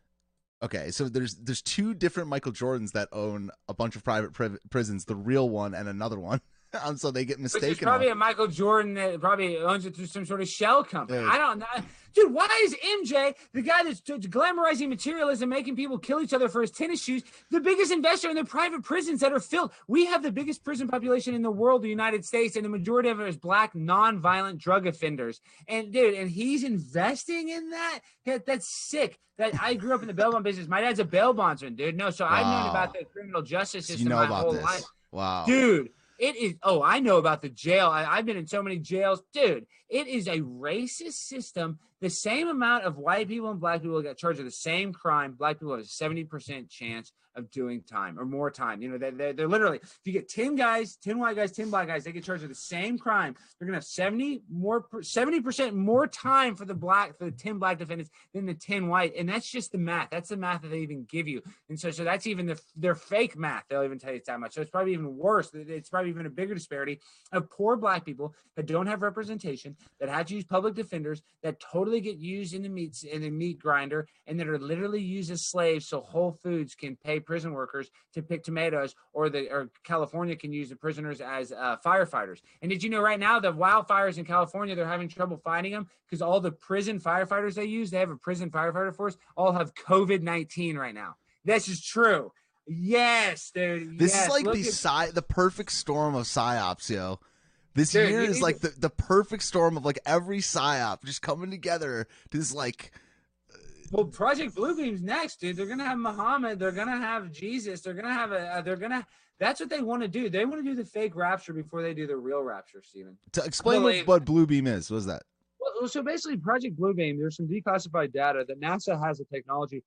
Okay, so there's there's two different Michael Jordans that own a bunch of private pri- prisons, the real one and another one. um, so they get mistaken. Which is probably on. a Michael Jordan that probably owns it through some sort of shell company. Dude. I don't know. Dude, why is M J, the guy that's t- glamorizing materialism, making people kill each other for his tennis shoes, the biggest investor in the private prisons that are filled? We have the biggest prison population in the world, the United States, and the majority of it is black, non-violent drug offenders. And dude, and he's investing in that? that that's sick. That I grew up in the bail bond business. My dad's a bail bondsman, dude. No, so wow. I've known about the criminal justice system you know my about whole this. life. Wow. Dude. It is, oh, I know about the jail. I, I've been in so many jails. Dude, it is a racist system the same amount of white people and black people get charged with the same crime. Black people have a seventy percent chance of doing time or more time. You know, they're, they're, they're literally, if you get ten guys, ten white guys, ten black guys, they get charged with the same crime. They're going to have seventy more, seventy percent more time for the black, for the ten black defendants than the ten white. And that's just the math. That's the math that they even give you. And so, so that's even the, their fake math. They'll even tell you it's that much. So it's probably even worse. It's probably even a bigger disparity of poor black people that don't have representation, that have to use public defenders, that totally get used in the meats in the meat grinder, and that are literally used as slaves so Whole Foods can pay prison workers to pick tomatoes, or the or California can use the prisoners as uh, firefighters. And did you know right now the wildfires in California, they're having trouble finding them because all the prison firefighters they use, they have a prison firefighter force, all have COVID nineteen right now. This is true. Yes, dude. This yes. is like Look the at- psy- the perfect storm of psyops, yo. This Dude, year you is need like to- the, the perfect storm of like every psyop just coming together to this like Well, Project Bluebeam's next, dude. They're gonna have Muhammad. They're gonna have Jesus. They're gonna have a. Uh, they're gonna. That's what they want to do. They want to do the fake rapture before they do the real rapture, Steven. to explain what, believe- what Bluebeam is. What is that? Well, so basically, Project Bluebeam. There's some declassified data that NASA has the technology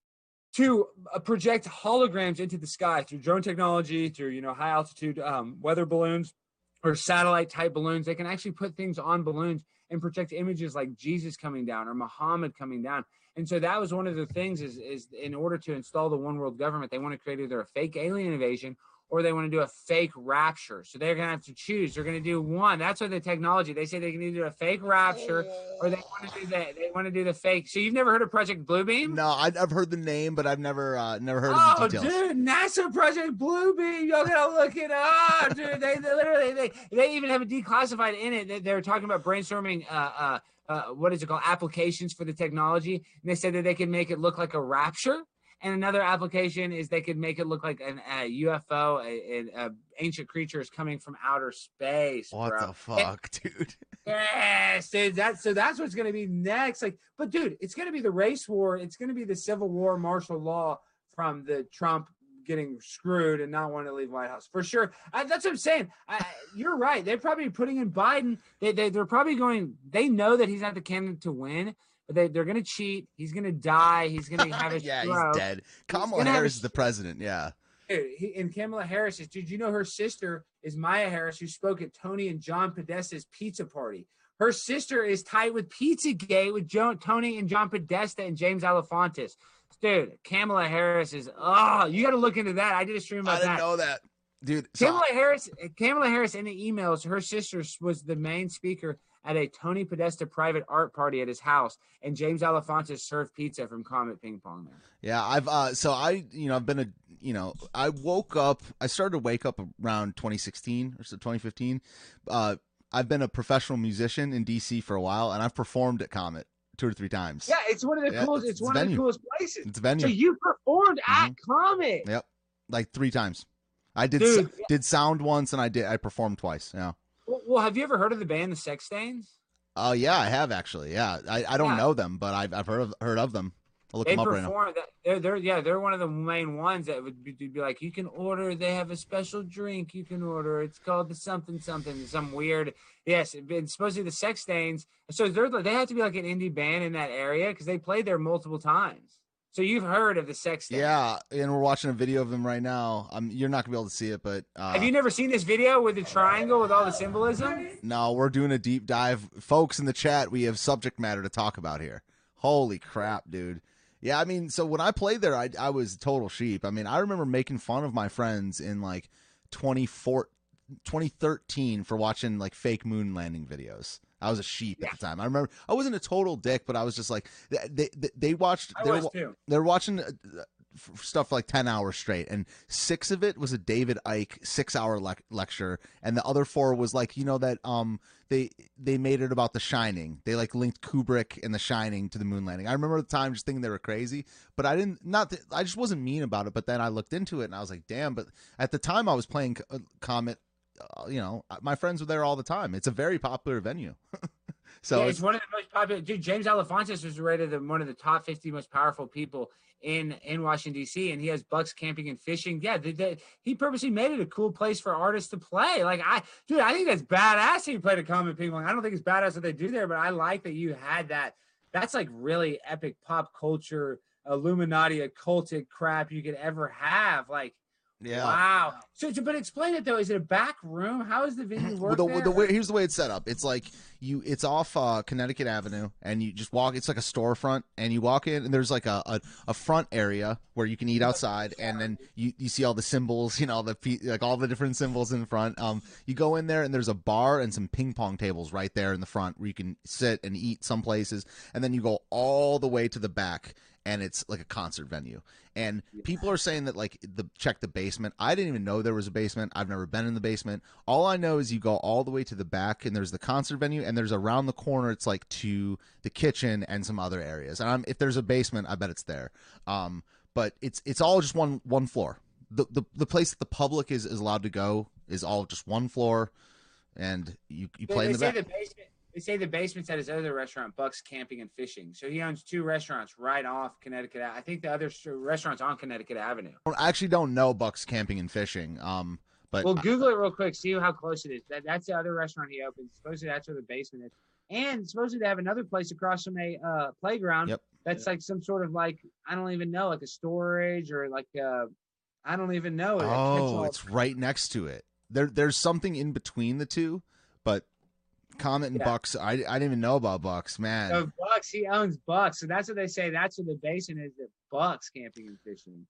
to uh, project holograms into the sky through drone technology, through you know high altitude um, weather balloons or satellite type balloons. They can actually put things on balloons and project images like Jesus coming down or Muhammad coming down. And so that was one of the things is, is in order to install the one world government, they want to create either a fake alien invasion or they want to do a fake rapture. So they're going to have to choose. They're going to do one. That's what the technology, they say they can either do a fake rapture or they want to do the, they want to do the fake. So you've never heard of Project Bluebeam? No, I, I've heard the name, but I've never uh, never heard Oh, of the details. dude, NASA Project Bluebeam. Y'all gotta look it up, dude. They, they literally, they, they even have it declassified in it. They, they were talking about brainstorming, uh, uh, uh, what is it called? Applications for the technology. And they said that they could make it look like a rapture. And another application is they could make it look like an, a U F O, a, a, a ancient creature is coming from outer space. What bro. the fuck, dude? Yes, dude. That's so that's what's gonna be next. Like, but dude, it's gonna be the race war. It's gonna be the civil war, martial law from the Trump getting screwed and not wanting to leave White House for sure. I, that's what I'm saying. I, you're right. They're probably putting in Biden. They, they they're probably going. They know that he's not the candidate to win. But they they're gonna cheat. He's gonna die. He's gonna have a yeah, stroke. he's dead. Kamala gonna have Harris a is the president. Yeah. Dude, he, and Kamala Harris is, dude, you know her sister is Maya Harris, who spoke at Tony and John Podesta's pizza party. Her sister is tied with Pizzagate with Joe, Tony and John Podesta and James Alefantis. Dude, Kamala Harris is, oh, you got to look into that. I did a stream about I didn't that. know that. Dude, so- Kamala Harris, Kamala Harris in the emails, her sister was the main speaker at a Tony Podesta private art party at his house, and James Alefantis served pizza from Comet Ping Pong there. Yeah, I've uh so I you know I've been a you know I woke up I started to wake up around twenty sixteen or so twenty fifteen. Uh I've been a professional musician in D C for a while, and I've performed at Comet two or three times. Yeah, it's one of the Yeah, coolest. it's- It's, it's one a of the venue. coolest places. It's a venue. So you performed at Comet. Yep. Like three times. I did Dude. s- did sound once, and I did I performed twice. Yeah. Well, well, have you ever heard of the band The Sex Stains? Oh yeah, I have actually. Yeah. I, I don't Yeah. know them, but I've I've heard of heard of them. I'll look They them up right now. perform. That, they're, they're yeah, they're one of the main ones that would be, be like, you can order. They have a special drink you can order. It's called the something something. Some weird. Yes, it's supposed to be The Sex Stains. So they're they have to be like an indie band in that area because they played there multiple times. So you've heard of The Sex Stains? Yeah, and we're watching a video of them right now. Um, you're not gonna be able to see it, but uh, Have you never seen this video with the triangle with all the symbolism? no, we're doing a deep dive, folks. In the chat, we have subject matter to talk about here. Holy crap, dude! Yeah, I mean, so when I played there, I I was total sheep. I mean, I remember making fun of my friends in like twenty fourteen, twenty thirteen for watching like fake moon landing videos. I was a sheep Yeah. at the time. I remember I wasn't a total dick, but I was just like they they, they watched. I they was were, too. They're watching uh, f- stuff for like ten hours straight, and six of it was a David Icke six hour lec- lecture, and the other four was like, you know, that um they they made it about The Shining. They like linked Kubrick and The Shining to the moon landing. I remember at the time just thinking they were crazy, but I didn't not that I just wasn't mean about it. But then I looked into it and I was like, damn. But at the time I was playing uh, Comet. Uh, you know, my friends were there all the time. It's a very popular venue. So yeah, it's, it's one of the most popular. Dude, James Alefantis was rated the, one of the top fifty most powerful people in in Washington D C, and he has Bucks camping and fishing. Yeah, they, they, he purposely made it a cool place for artists to play. Like I, dude, I think that's badass. That you played a Comet Ping Pong. I don't think it's badass what they do there, but I like that you had that That's like really epic pop culture, Illuminati, occultic crap you could ever have. Like, Yeah. wow. So, so, but explain it though. Is it a back room? How is the venue work? the, there? the way, here's the way it's set up. It's like you, it's off uh, Connecticut Avenue, and you just walk. It's like a storefront, and you walk in, and there's like a, a, a front area where you can eat outside, and then you, you see all the symbols, you know, the like all the different symbols in front. Um, you go in there, and there's a bar and some ping pong tables right there in the front where you can sit and eat some places, and then you go all the way to the back, and it's like a concert venue. And people are saying that, like, the check the basement. I didn't even know there was a basement. I've never been in the basement. All I know is you go all the way to the back, and there's the concert venue, and there's around the corner, it's like to the kitchen and some other areas. And I'm, if there's a basement, I bet it's there. Um, but it's it's all just one one floor. The the, the place that the public is, is allowed to go is all just one floor, and you, you play they, in the they back. Say the basement, they say the basement's at his other restaurant, Buck's Camping and Fishing. So he owns two restaurants right off Connecticut. I think the other restaurant's on Connecticut Avenue. I actually don't know Buck's Camping and Fishing. Um, but well, Google it real quick. See how close it is. That, that's the other restaurant he opens. Supposedly that's where the basement is. And supposedly they have another place across from a uh, playground. Yep. That's like some sort of like, I don't even know, like a storage or like a, I don't even know. Oh, it's right next to it. There, there's something in between the two, but Comet and yeah. Bucks, I, I didn't even know about Bucks, man. So Bucks, he owns Bucks. So that's what they say. That's what the basement is, at Bucks Camping and Fishing.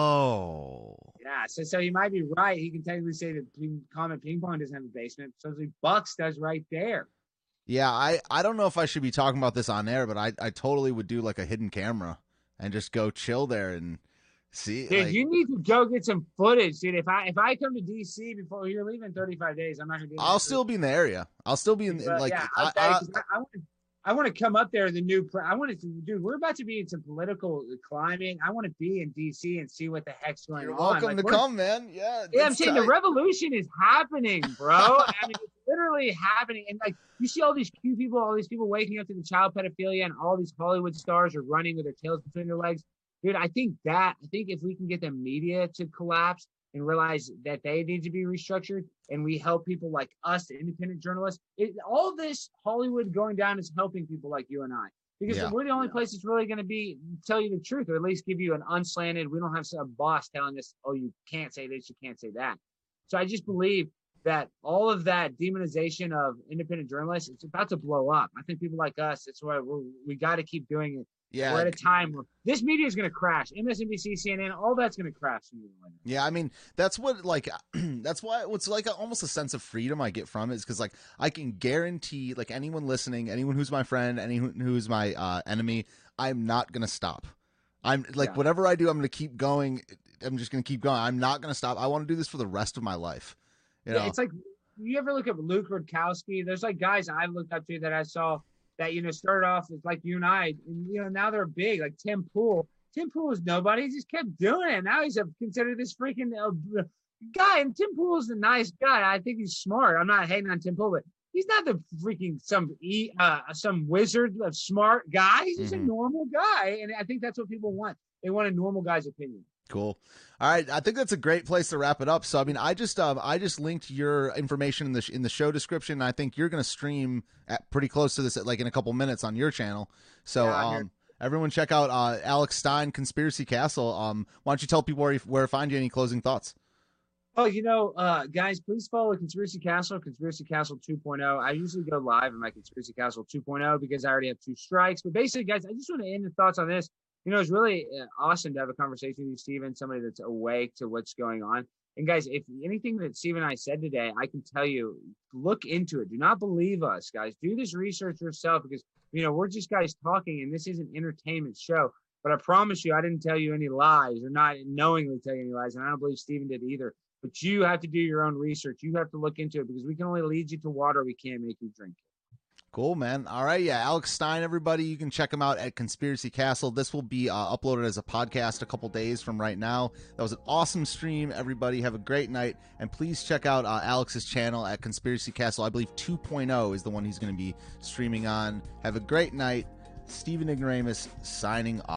Oh. Yeah, so so he might be right. He can technically say that Comet Ping Pong doesn't have a basement. So Bucks does right there. Yeah, I, I don't know if I should be talking about this on air, but I, I totally would do like a hidden camera and just go chill there and see. Dude, like, you need to go get some footage, dude. If I if I come to D C before you're leaving thirty-five days, I'm not gonna be. I'll still be in the area. I'll still be in uh, like. Yeah, I, I, I, I, I, want to, I want to come up there. The new. I want to, dude. We're about to be in some political climate. I want to be in D C and see what the heck's going you're on. welcome like, to come, man. Yeah. Yeah, I'm saying tight. The revolution is happening, bro. I mean, it's literally happening. And like, you see all these cute people, all these people waking up to the child pedophilia, and all these Hollywood stars are running with their tails between their legs. Dude, I think that, I think if we can get the media to collapse and realize that they need to be restructured, and we help people like us, independent journalists, it, all this Hollywood going down is helping people like you and I. Because yeah. we're the only place that's really going to be, tell you the truth, or at least give you an unslanted, we don't have some boss telling us, oh, you can't say this, you can't say that. So I just believe that all of that demonization of independent journalists, it's about to blow up. I think people like us, that's why we're, we got to keep doing it. Yeah, we're at a time where this media is going to crash. M S N B C, C N N, all that's going to crash. Yeah, I mean, that's what, like, that's why it's like a, almost a sense of freedom I get from it, is because, like, I can guarantee, like, anyone listening, anyone who's my friend, anyone who's my uh, enemy, I'm not going to stop. I'm, like, yeah. whatever I do, I'm going to keep going. I'm just going to keep going. I'm not going to stop. I want to do this for the rest of my life. You know? Yeah, it's like, you ever look at Luke Rudkowski? There's, like, guys I looked up to that I saw that, you know, started off as like you and I, and, you know, now they're big, like Tim Pool. Tim Pool was nobody. He just kept doing it. Now he's a, considered this freaking uh, guy, and Tim Pool is a nice guy. I think he's smart. I'm not hating on Tim Pool, but he's not the freaking some uh, some wizard of smart guy. He's just mm-hmm. a normal guy, and I think that's what people want. They want a normal guy's opinion. Cool. All right, I think that's a great place to wrap it up. So, I mean, I just um, I just linked your information in the in the show description. I think you're going to stream at pretty close to this, at like in a couple minutes on your channel. So, yeah, um, everyone check out uh, Alex Stein, Conspiracy Castle. Um, why don't you tell people where you, where to find you? Any closing thoughts? Oh, you know, uh, guys, please follow Conspiracy Castle, Conspiracy Castle two point oh. I usually go live in my Conspiracy Castle two point oh because I already have two strikes. But basically, guys, I just want to end the thoughts on this. You know, it's really awesome to have a conversation with you, Steven, somebody that's awake to what's going on. And guys, if anything that Steve and I said today, I can tell you, look into it. Do not believe us, guys. Do this research yourself, because, you know, we're just guys talking, and this is an entertainment show. But I promise you, I didn't tell you any lies, or not knowingly tell you any lies. And I don't believe Steven did either. But you have to do your own research. You have to look into it, because we can only lead you to water. We can't make you drink it. Cool, man. All right. Yeah. Alex Stein, everybody. You can check him out at Conspiracy Castle. This will be uh, uploaded as a podcast a couple days from right now. That was an awesome stream. Everybody have a great night. And please check out uh, Alex's channel at Conspiracy Castle. I believe two point oh is the one he's going to be streaming on. Have a great night. Steven Ignoramus signing off.